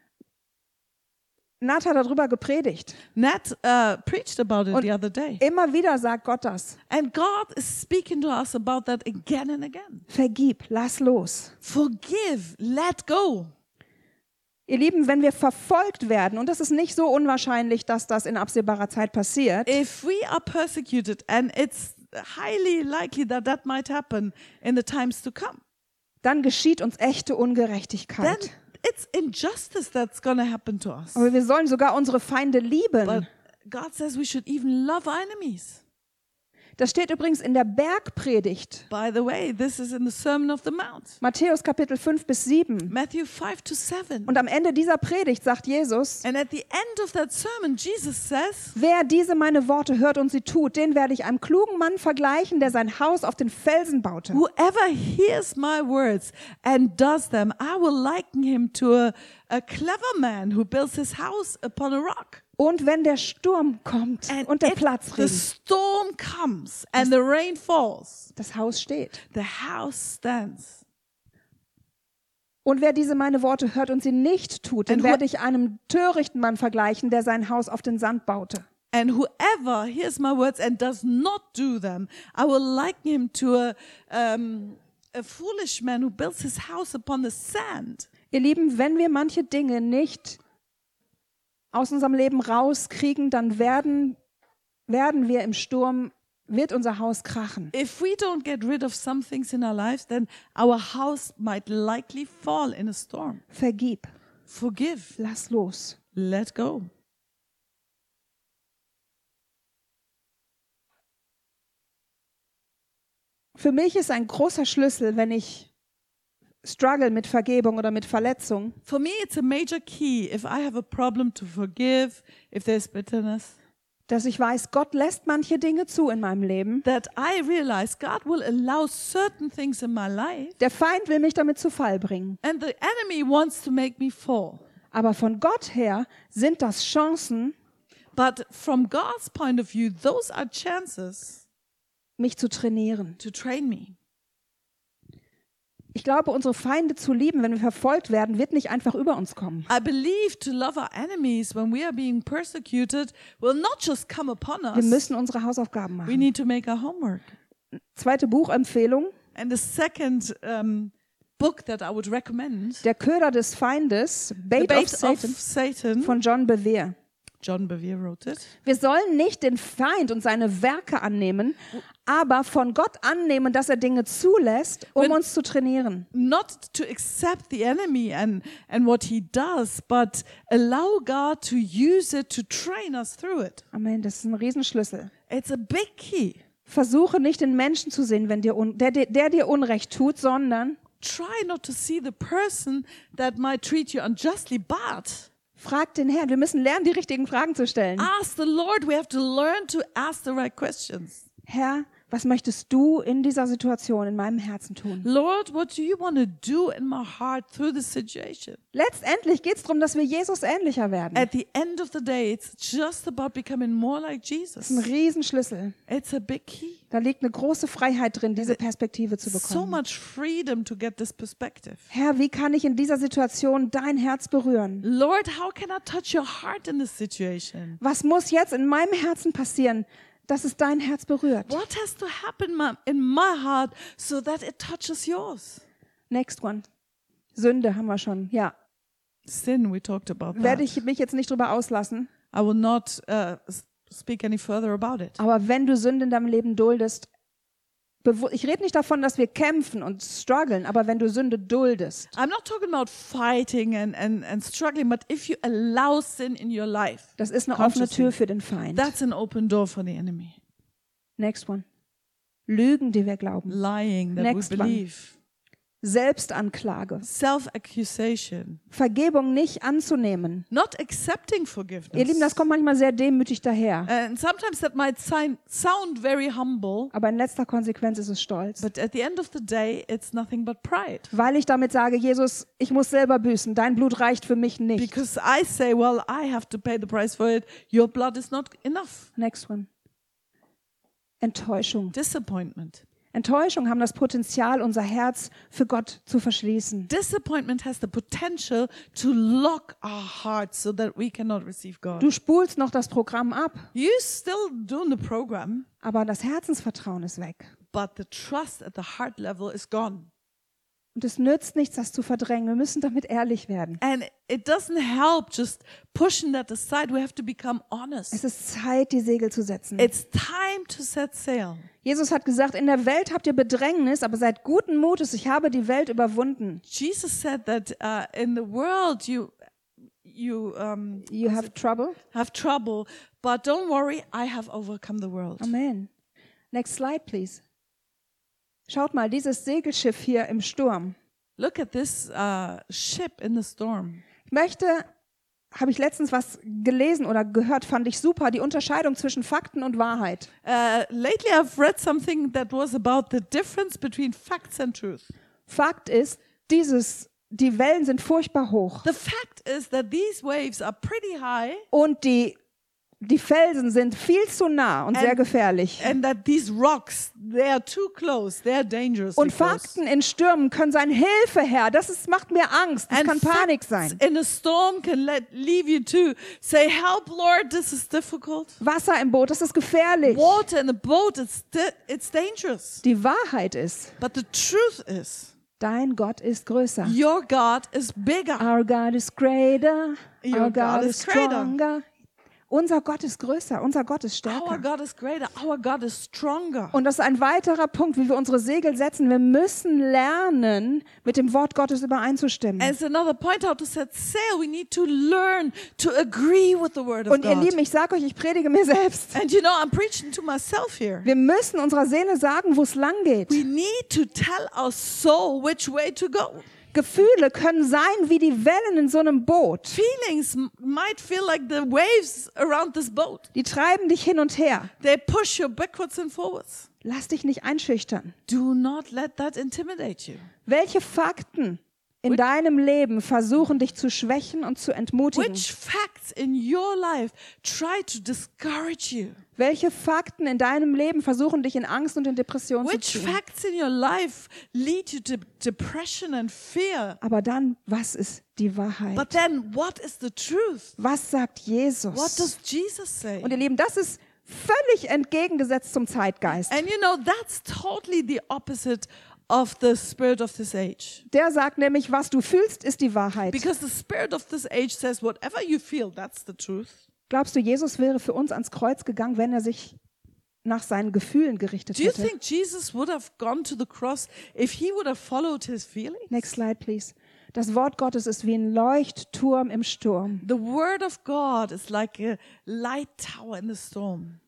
Nat hat darüber gepredigt. Nat uh, preached about it Und the other day. Immer wieder sagt Gott das. And God is speaking to us about that again and again. Vergib, lass los. Forgive, let go. Ihr Lieben, wenn wir verfolgt werden, und das ist nicht so unwahrscheinlich, dass das in absehbarer Zeit passiert, If we are persecuted, and it's highly likely that that might happen in the times to come, dann geschieht uns echte then Ungerechtigkeit. it's injustice that's going to happen to us. Aber wir sollen sogar unsere Feinde lieben. But God says we should even love our enemies. Das steht übrigens in der Bergpredigt. By the way, this is in the Sermon of the Mount, Matthäus Kapitel fünf bis sieben. Matthew five to seven. Und am Ende dieser Predigt sagt Jesus, And at the end of that sermon, Jesus says, wer diese meine Worte hört und sie tut, den werde ich einem klugen Mann vergleichen, der sein Haus auf den Felsen baute. whoever hears my words and does them, I will liken him to a, a clever man who builds his house upon a rock. Und wenn der Sturm kommt And und der if Platzregen, the storm comes and the rain falls, das Haus steht. the house stands. Und wer diese meine Worte hört und sie nicht tut, den And who- werde ich einem törichten Mann vergleichen, der sein Haus auf den Sand baute. And whoever hears my words and does not do them, I will liken him to a, um, a foolish man who builds his house upon the sand. Ihr Lieben, wenn wir manche Dinge nicht aus unserem Leben rauskriegen, dann werden, werden wir im Sturm, wird unser Haus krachen. If we don't get rid of some things in our lives, then our house might likely fall in a storm. Vergib, Forgive. lass los. Let go. Für mich ist ein großer Schlüssel, wenn ich struggle mit Vergebung oder mit Verletzung, For me, it's a major key. If I have a problem to forgive, if there's bitterness, dass ich weiß, Gott lässt manche Dinge zu in meinem Leben. that I realize God will allow certain things in my life, Der Feind will mich damit zu Fall bringen. and the enemy wants to make me fall. Aber von Gott her sind das Chancen, But from God's point of view, those are chances mich zu trainieren. to train me. Ich glaube, unsere Feinde zu lieben, wenn wir verfolgt werden, wird nicht einfach über uns kommen. I believe to love our enemies when we are being persecuted will not just come upon Wir us. müssen unsere Hausaufgaben We machen. need to make our homework. Zweite Buchempfehlung, And the second um, book that I would recommend, Der Köder des Feindes, The Bait of Bait of Satan, Satan, von John Bevere. John Bevere wrote it. Wir sollen nicht den Feind und seine Werke annehmen, aber von Gott annehmen, dass er Dinge zulässt, um When- uns zu trainieren. Not to accept the enemy and, and what he does, but allow God to use it to train us through it. Amen, das ist ein Riesenschlüssel. It's a big key. Versuche nicht den Menschen zu sehen, wenn dir un der, der, der dir Unrecht tut, sondern Try not to see the person that might treat you unjustly, but frag den Herrn. Wir müssen lernen, die richtigen Fragen zu stellen. ask the Lord. We have to learn to ask the right questions. Herr, was möchtest du in dieser Situation in meinem Herzen tun? Lord, what do you want to do in my heart through this situation? Letztendlich geht es darum, dass wir Jesus ähnlicher werden. At the end of the day, it's just about becoming more like Das ist ein Jesus. Riesenschlüssel. It's a big key. Da liegt eine große Freiheit drin, diese Perspektive zu So bekommen. much freedom to get this perspective. Herr, wie kann ich in dieser Situation dein Herz berühren? Lord, how can I touch your heart in this situation? Was muss jetzt in meinem Herzen passieren, dass es dein Herz berührt? What has to happen my- in my heart so that it touches yours? Next one. Sünde haben wir schon. Ja, Sin, we talked about werde that. ich mich jetzt nicht drüber auslassen. I will not uh, s- speak any further about it. Aber wenn du Sünde in deinem Leben duldest, bewu- ich rede nicht davon, dass wir kämpfen und strugglen, aber wenn du Sünde duldest, I'm not talking about fighting and, and, and struggling, but if you allow sin in your life, das ist eine offene Consciously. Tür für den Feind. that's an open door for the enemy. Next one. Lügen, die wir glauben. Lying that Next we one. believe. Selbstanklage. Self-accusation. Vergebung nicht anzunehmen. Not accepting Ihr forgiveness. Lieben, das kommt manchmal sehr demütig daher. And sometimes that might sign, sound very humble, Aber in letzter Konsequenz ist es Stolz. but at the end of the day, it's nothing but pride. Weil ich damit sage, Jesus, ich muss selber büßen. Dein Blut reicht für mich nicht. Because I say, well, I have to pay the price for it. Your blood is not enough. Next one. Enttäuschung. Disappointment. Enttäuschung haben das Potenzial, unser Herz für Gott zu verschließen. Disappointment has the potential to lock our hearts so that we cannot receive God. Du spulst noch das Programm ab, You still doing the program, aber das Herzensvertrauen ist weg. but the trust at the heart level is gone. Und es nützt nichts, das zu verdrängen. Wir müssen damit ehrlich werden. And it doesn't help just pushing that aside. We have to become honest. Es ist Zeit, die Segel zu setzen. It's time to set sail. Jesus hat gesagt, in der Welt habt ihr Bedrängnis, aber seid guten Mutes, ich habe die Welt überwunden. Jesus said that uh, in the world you you um, You have trouble? have trouble, but don't worry, I have overcome the world. Amen. Next slide, please. Schaut mal, dieses Segelschiff hier im Sturm. Look at this uh, ship in the storm. Ich möchte, habe ich letztens was gelesen oder gehört, fand ich super, die Unterscheidung zwischen Fakten und Wahrheit. Uh, lately, I've read something that was about the difference between facts and truth. Fakt ist, dieses, die Wellen sind furchtbar hoch The fact is that these waves are pretty high und die die Felsen sind viel zu nah und sehr And- gefährlich. And that these rocks, they are too close. They are dangerous. Und Fakten in Stürmen können sein, Hilfe, Herr, das ist, macht mir Angst, das And kann Panik facts sein. in a storm can let leave you to say, "Help, Lord, this is difficult." Wasser im Boot, das ist gefährlich. Water in a boat, it's di- it's dangerous. Die Wahrheit ist, But the truth is, dein Gott ist größer. your God is bigger. Our God is greater. Your Our God God is is greater. stronger. Unser Gott ist größer, unser Gott ist Our stärker. God is greater. Our God is stronger. Und das ist ein weiterer Punkt, wie wir unsere Segel setzen. Wir müssen lernen, mit dem Wort Gottes übereinzustimmen. As another point how to set sail, we need to learn to agree with the word of Und ihr God. Lieben, ich sage euch, ich predige mir selbst. And you know, I'm preaching to myself here. Wir müssen unserer Seele sagen, wo es lang geht. We need to tell our soul which way to go. Gefühle können sein wie die Wellen in so einem Boot. Feelings m- might feel like the waves around this boat. Die treiben dich hin und her. They push you backwards and forwards. Lass dich nicht einschüchtern. Do not let that intimidate you. Welche Fakten in deinem Leben versuchen dich zu schwächen und zu entmutigen? Which facts in your life try to discourage you? Welche Fakten in deinem Leben versuchen dich in Angst und in Depression zu Which ziehen? facts in your life lead you to depression and fear? Aber dann, was ist die Wahrheit? But then what is the truth? Was sagt What Jesus? does Jesus say? Und ihr Lieben, das ist völlig entgegengesetzt zum Zeitgeist. And you know, that's totally the opposite of the spirit of this age. Der sagt nämlich, was du fühlst, ist die Wahrheit. Because the spirit of this age says whatever you feel, that's the truth. Glaubst du, Jesus wäre für uns ans Kreuz gegangen, wenn er sich nach seinen Gefühlen gerichtet Do you hätte? think Jesus would have gone to the cross if he would have followed his feelings? Next slide, please. Das Wort Gottes ist wie ein Leuchtturm im Sturm. The word of God is like a light tower in the storm.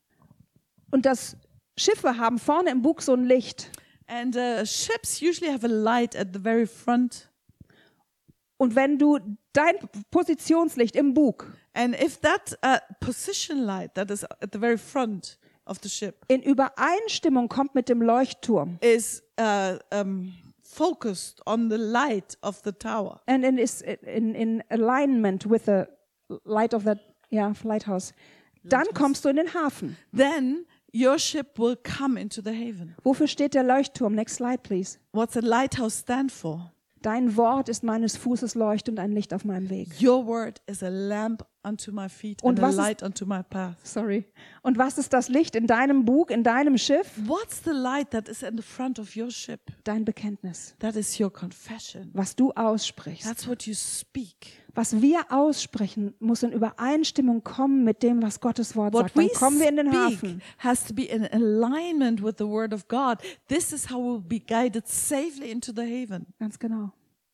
Und das Schiffe haben vorne im Bug so ein Licht. And uh, ships usually have a light at the very front. Und wenn du dein Positionslicht im Bug And if that uh, position light that is at the very front of the ship in Übereinstimmung kommt mit dem Leuchtturm is uh, um, focused on the light of the tower, and in, is in, in alignment with the light of that yeah, lighthouse, dann kommst du in den Hafen. then your ship will come into the haven. Wofür steht der Leuchtturm? Next slide, please. What's a lighthouse stand for? Dein Wort ist meines Fußes Leucht und ein Licht auf meinem Weg. Your word is a lamp unto my feet Und and a was ist- light unto my path. Sorry. Und was ist das Licht in deinem Bug, in deinem Schiff? What's the light that is in the front of your ship? Dein Bekenntnis. That is your confession. Was du aussprichst. That's what you speak. Was wir aussprechen, muss in Übereinstimmung kommen mit dem, was Gottes Wort What sagt. Dann we kommen wir in den speak Hafen. has to be in alignment with the word of God. This is how we'll be guided safely into the haven. Ganz genau.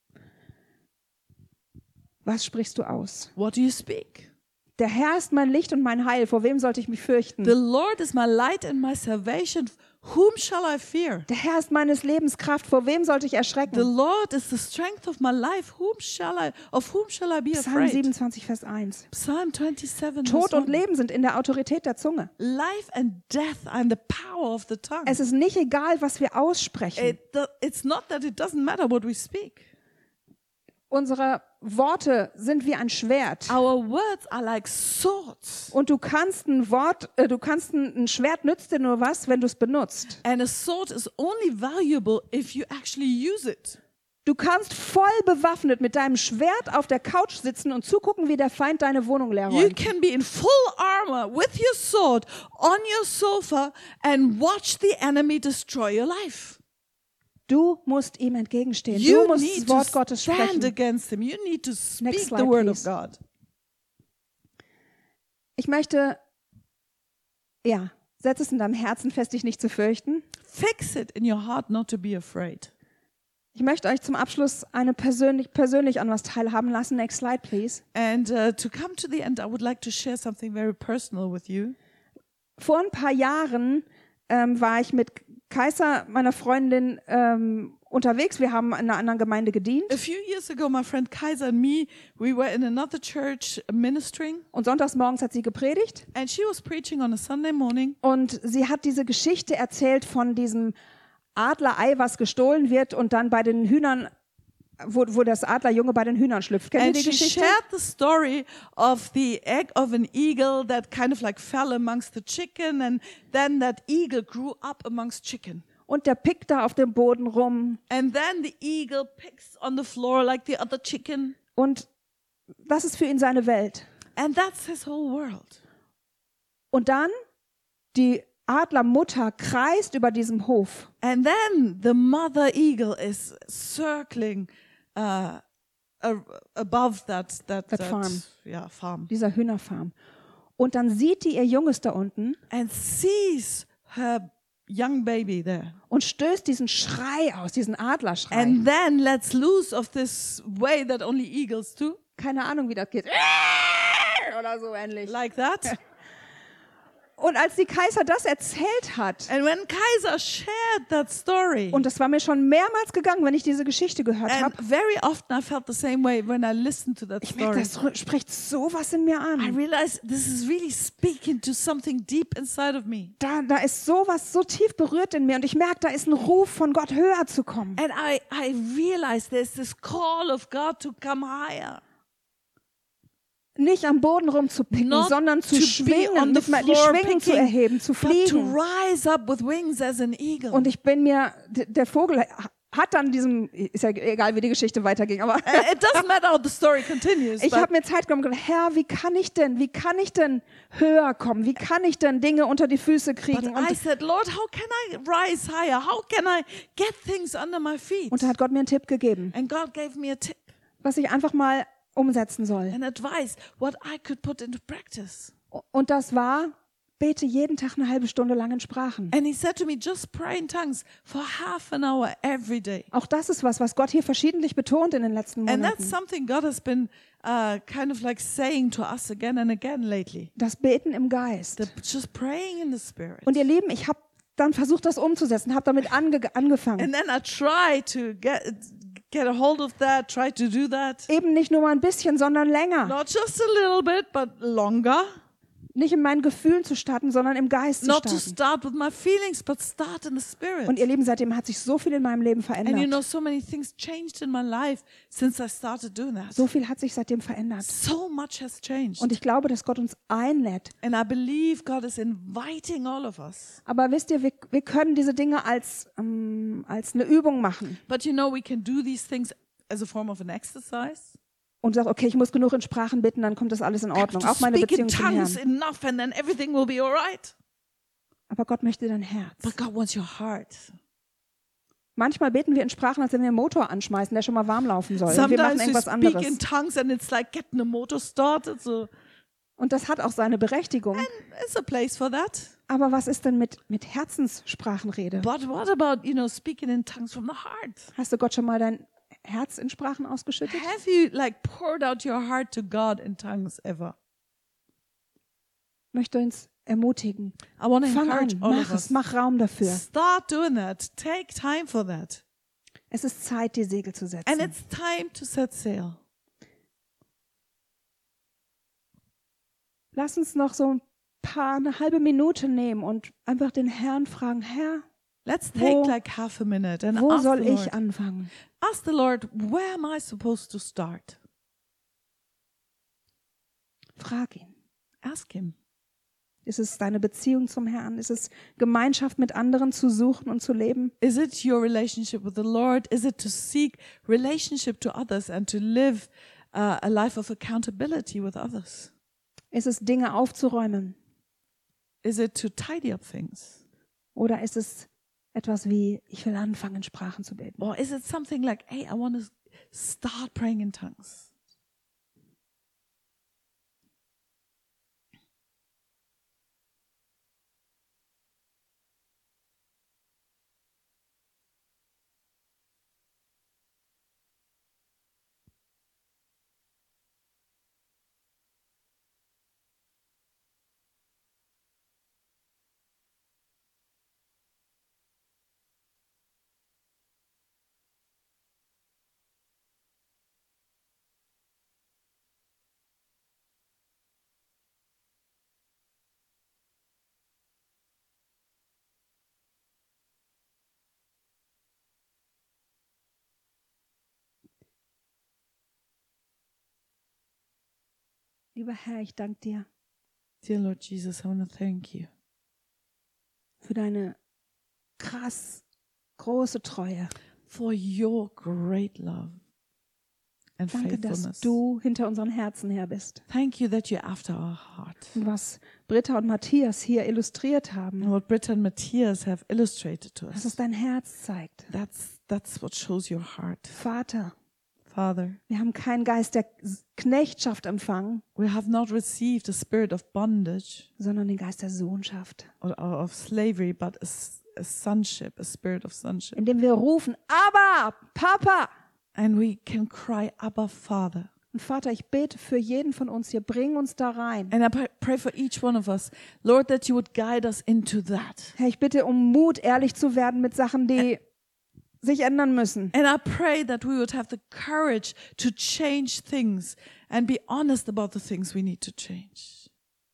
Was sprichst du aus? What do you speak? Der Herr ist mein Licht und mein Heil. Vor wem sollte ich mich fürchten? The Lord is my light and my salvation. Whom shall I fear? Der Herr ist meines Lebens Kraft. Vor wem sollte ich The erschrecken? Lord is the strength of my life. Whom shall I, of whom shall I be Psalm afraid? siebenundzwanzig, Vers eins. Psalm twenty-seven. Tod verse und one. Leben sind in der Autorität der Zunge. Life and death are in the power of the tongue. Es ist nicht egal, was wir aussprechen. It, do- it's not that it doesn't matter what we speak. Unsere Worte sind wie ein Schwert. Our words are like swords. Und du kannst ein Wort, äh, du kannst ein, ein Schwert nützt dir nur was, wenn du es benutzt. And a sword is only valuable if you actually use it. Du kannst voll bewaffnet mit deinem Schwert auf der Couch sitzen und zugucken, wie der Feind deine Wohnung leer You räumt. can be in full armor with your sword on your sofa and watch the enemy destroy your life. Du musst ihm entgegenstehen. You Du musst need das to Wort Gottes stand sprechen. against him. You need to speak slide, the word of please. God. Ich möchte, ja, setz es in deinem Herzen fest, dich nicht zu fürchten. Fix it in your heart not to be afraid. Ich möchte euch zum Abschluss eine persönlich, persönlich an was teilhaben lassen. Next slide, please. And uh, to come to the end, I would like to share something very personal with you. Vor ein paar Jahren ähm, war ich mit Kaiser, meiner Freundin, ähm, unterwegs. Wir haben in einer anderen Gemeinde gedient. A few years ago, my friend Kaiser and me, we were in another church ministering, Und sonntags morgens hat sie gepredigt. and she was preaching on a Sunday morning. Und sie hat diese Geschichte erzählt von diesem Adlerei, was gestohlen wird und dann bei den Hühnern wo, wo das Adlerjunge bei den Hühnern schlüpft. Kennt ihr And die she Geschichte? shared the story of the egg of an eagle that kind of like fell amongst the chicken, and then that eagle grew up amongst chicken. Und der pickt da auf dem Boden rum. And then the eagle picks on the floor like the other chicken. Und das ist für ihn seine Welt. And that's his whole world. Und dann die Adlermutter kreist über diesem Hof. And then the mother eagle is circling uh, a- above that that, That farm. yeah, farm, Dieser Hühnerfarm. Und dann sieht die ihr Junges da unten and sees her young baby there, und stößt diesen Schrei aus, diesen Adlerschrei. and then lets loose of this way that only eagles do, Keine Ahnung, wie das geht. Oder so ähnlich. like that. Und als die Kaiser das erzählt hat, And when Kaiser shared that story, und das war mir schon mehrmals gegangen, wenn ich diese Geschichte gehört and habe, very often I felt the same way when I listened to that ich merke, story. das spricht sowas in mir I an. realized this is really speaking to something deep inside of me. Da, da ist sowas so tief berührt in mir und ich merke, da ist ein Ruf von Gott, höher zu kommen. And I, I realized there's this call of God to come higher. Nicht am Boden rumzupicken, Not sondern zu to be schwingen, on the mit mal die floor Schwingen zu picking, erheben, zu But to fliegen. rise up with wings as an eagle. Und ich bin mir, d- der Vogel hat dann diesem, ist ja egal, wie die Geschichte weiterging, aber Uh, It doesn't matter how the story continues. ich but habe mir Zeit genommen und gedacht, Herr, wie kann ich denn, wie kann ich denn höher kommen? Wie kann ich denn Dinge unter die Füße But kriegen? I Und, said, Lord, how can I rise higher? How can I get things under my feet? und da hat Gott mir einen Tipp gegeben, And God gave me a tip, was ich einfach mal umsetzen soll. an advice, what I could put into practice. Und das war, bete jeden Tag eine halbe Stunde lang in Sprachen. And he said to me, just pray in tongues for half an hour every day. Auch das ist was, was Gott hier verschiedentlich betont in den letzten And that's Monaten. something God has been uh, kind of like saying to us again and again lately. Das Beten im Geist. The, just praying in the Spirit. Und ihr Lieben, ich habe dann versucht, das umzusetzen, habe damit ange angefangen. And then I try to get get a hold of that, try to do that. Eben nicht nur mal ein bisschen, sondern länger. Not just a little bit, but longer. Nicht in meinen Gefühlen zu starten, sondern im Geist zu Not to starten. start with my feelings, but start in the Spirit. Und ihr Lieben, seitdem hat sich so viel in meinem Leben And you know, verändert. so many things changed in my life since I started doing that. So viel hat sich seitdem verändert. So much has changed. Und ich glaube, dass Gott uns einlädt. And I believe God is inviting all of us. Aber wisst ihr, wir, wir können diese Dinge als, ähm, als eine Übung machen. But you know, we can do these things as a form of an exercise. Und sagen, okay, ich muss genug in Sprachen bitten, dann kommt das alles in Ordnung. To Auch meine speak in Beziehung zum tongues Herrn. enough and then everything will be all right. Aber Gott möchte dein Herz. But God wants your heart. Manchmal beten wir in Sprachen, als wenn wir einen Motor anschmeißen, der schon mal warm laufen soll. Und wir machen Sometimes we irgendwas speak in anderes. tongues and it's like getting a motor started. So Und das hat auch seine Berechtigung. it's a place for that. Aber was ist denn mit, mit Herzenssprachenrede? But what about, you know, speaking in tongues from the heart? Hast du Gott schon mal dein Herz in Sprachen ausgeschüttet? Have you like poured out your heart to God in tongues ever? Ich möchte uns ermutigen. I want to Fang encourage an, all mach of es, us. mach Raum dafür. Start doing that. Take time for that. Es ist Zeit, die Segel zu And setzen. it's time to set sail. Lass uns noch so ein paar, eine halbe Minute nehmen und einfach den Herrn fragen, Herr, Let's Wo- take like half a minute and wo ask soll the ich Lord. anfangen? Ask the Lord, where am I supposed to start? Frag ihn. Ask him. Ist es deine Beziehung zum Herrn? Ist es Gemeinschaft mit anderen zu suchen und zu leben? Is it your relationship with the Lord? Is it to seek relationship to others and to live uh, a life of accountability with others? Ist es Dinge aufzuräumen? Is it to tidy up things? Oder ist es etwas wie, ich will anfangen, in Sprachen zu beten? Or is it something like, hey, I want to start praying in tongues? Lieber Herr, ich danke dir Dear Lord Jesus, I want to thank you für deine krass große Treue. for your great love and Danke, dass faithfulness. du hinter unseren Herzen her bist. Thank you that you're after our heart. Und was Britta und Matthias hier illustriert And haben, what Britta and Matthias have illustrated to dass es us, dein Herz zeigt. that's, that's what shows your heart. Vater, Father, wir haben keinen Geist der Knechtschaft empfangen, we have not received a spirit of bondage sondern den Geist der Sohnschaft, or, or of slavery, but a, s- a sonship, a spirit of sonship. indem wir rufen, aber Papa. And we can cry, Abba, Father. Und Vater, ich bete für jeden von uns hier, bring uns da rein. And I pray- pray for each one of us, Lord, that you would guide us into that. Herr, ich bitte um Mut, ehrlich zu werden mit Sachen, die sich ändern müssen. And I pray that we would have the courage to change things and be honest about the things we need to change.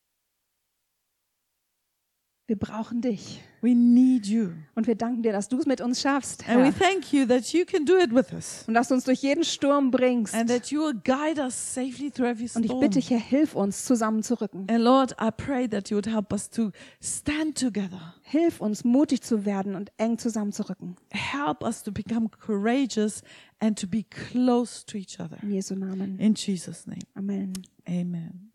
Wir brauchen dich. We need you. Und wir danken dir, dass du es mit uns schaffst, And we Herr. thank you that you can do it with us. Und dass du uns durch jeden Sturm bringst. And that you will guide us safely through every Und ich storm. bitte dich, Herr, hilf uns, zusammenzurücken. And Lord, I pray that you would help us to stand together. Hilf uns, mutig zu werden und eng zusammenzurücken. Help us to become courageous and to be close to each other. In Jesu Namen. In Jesus' name, Amen. amen.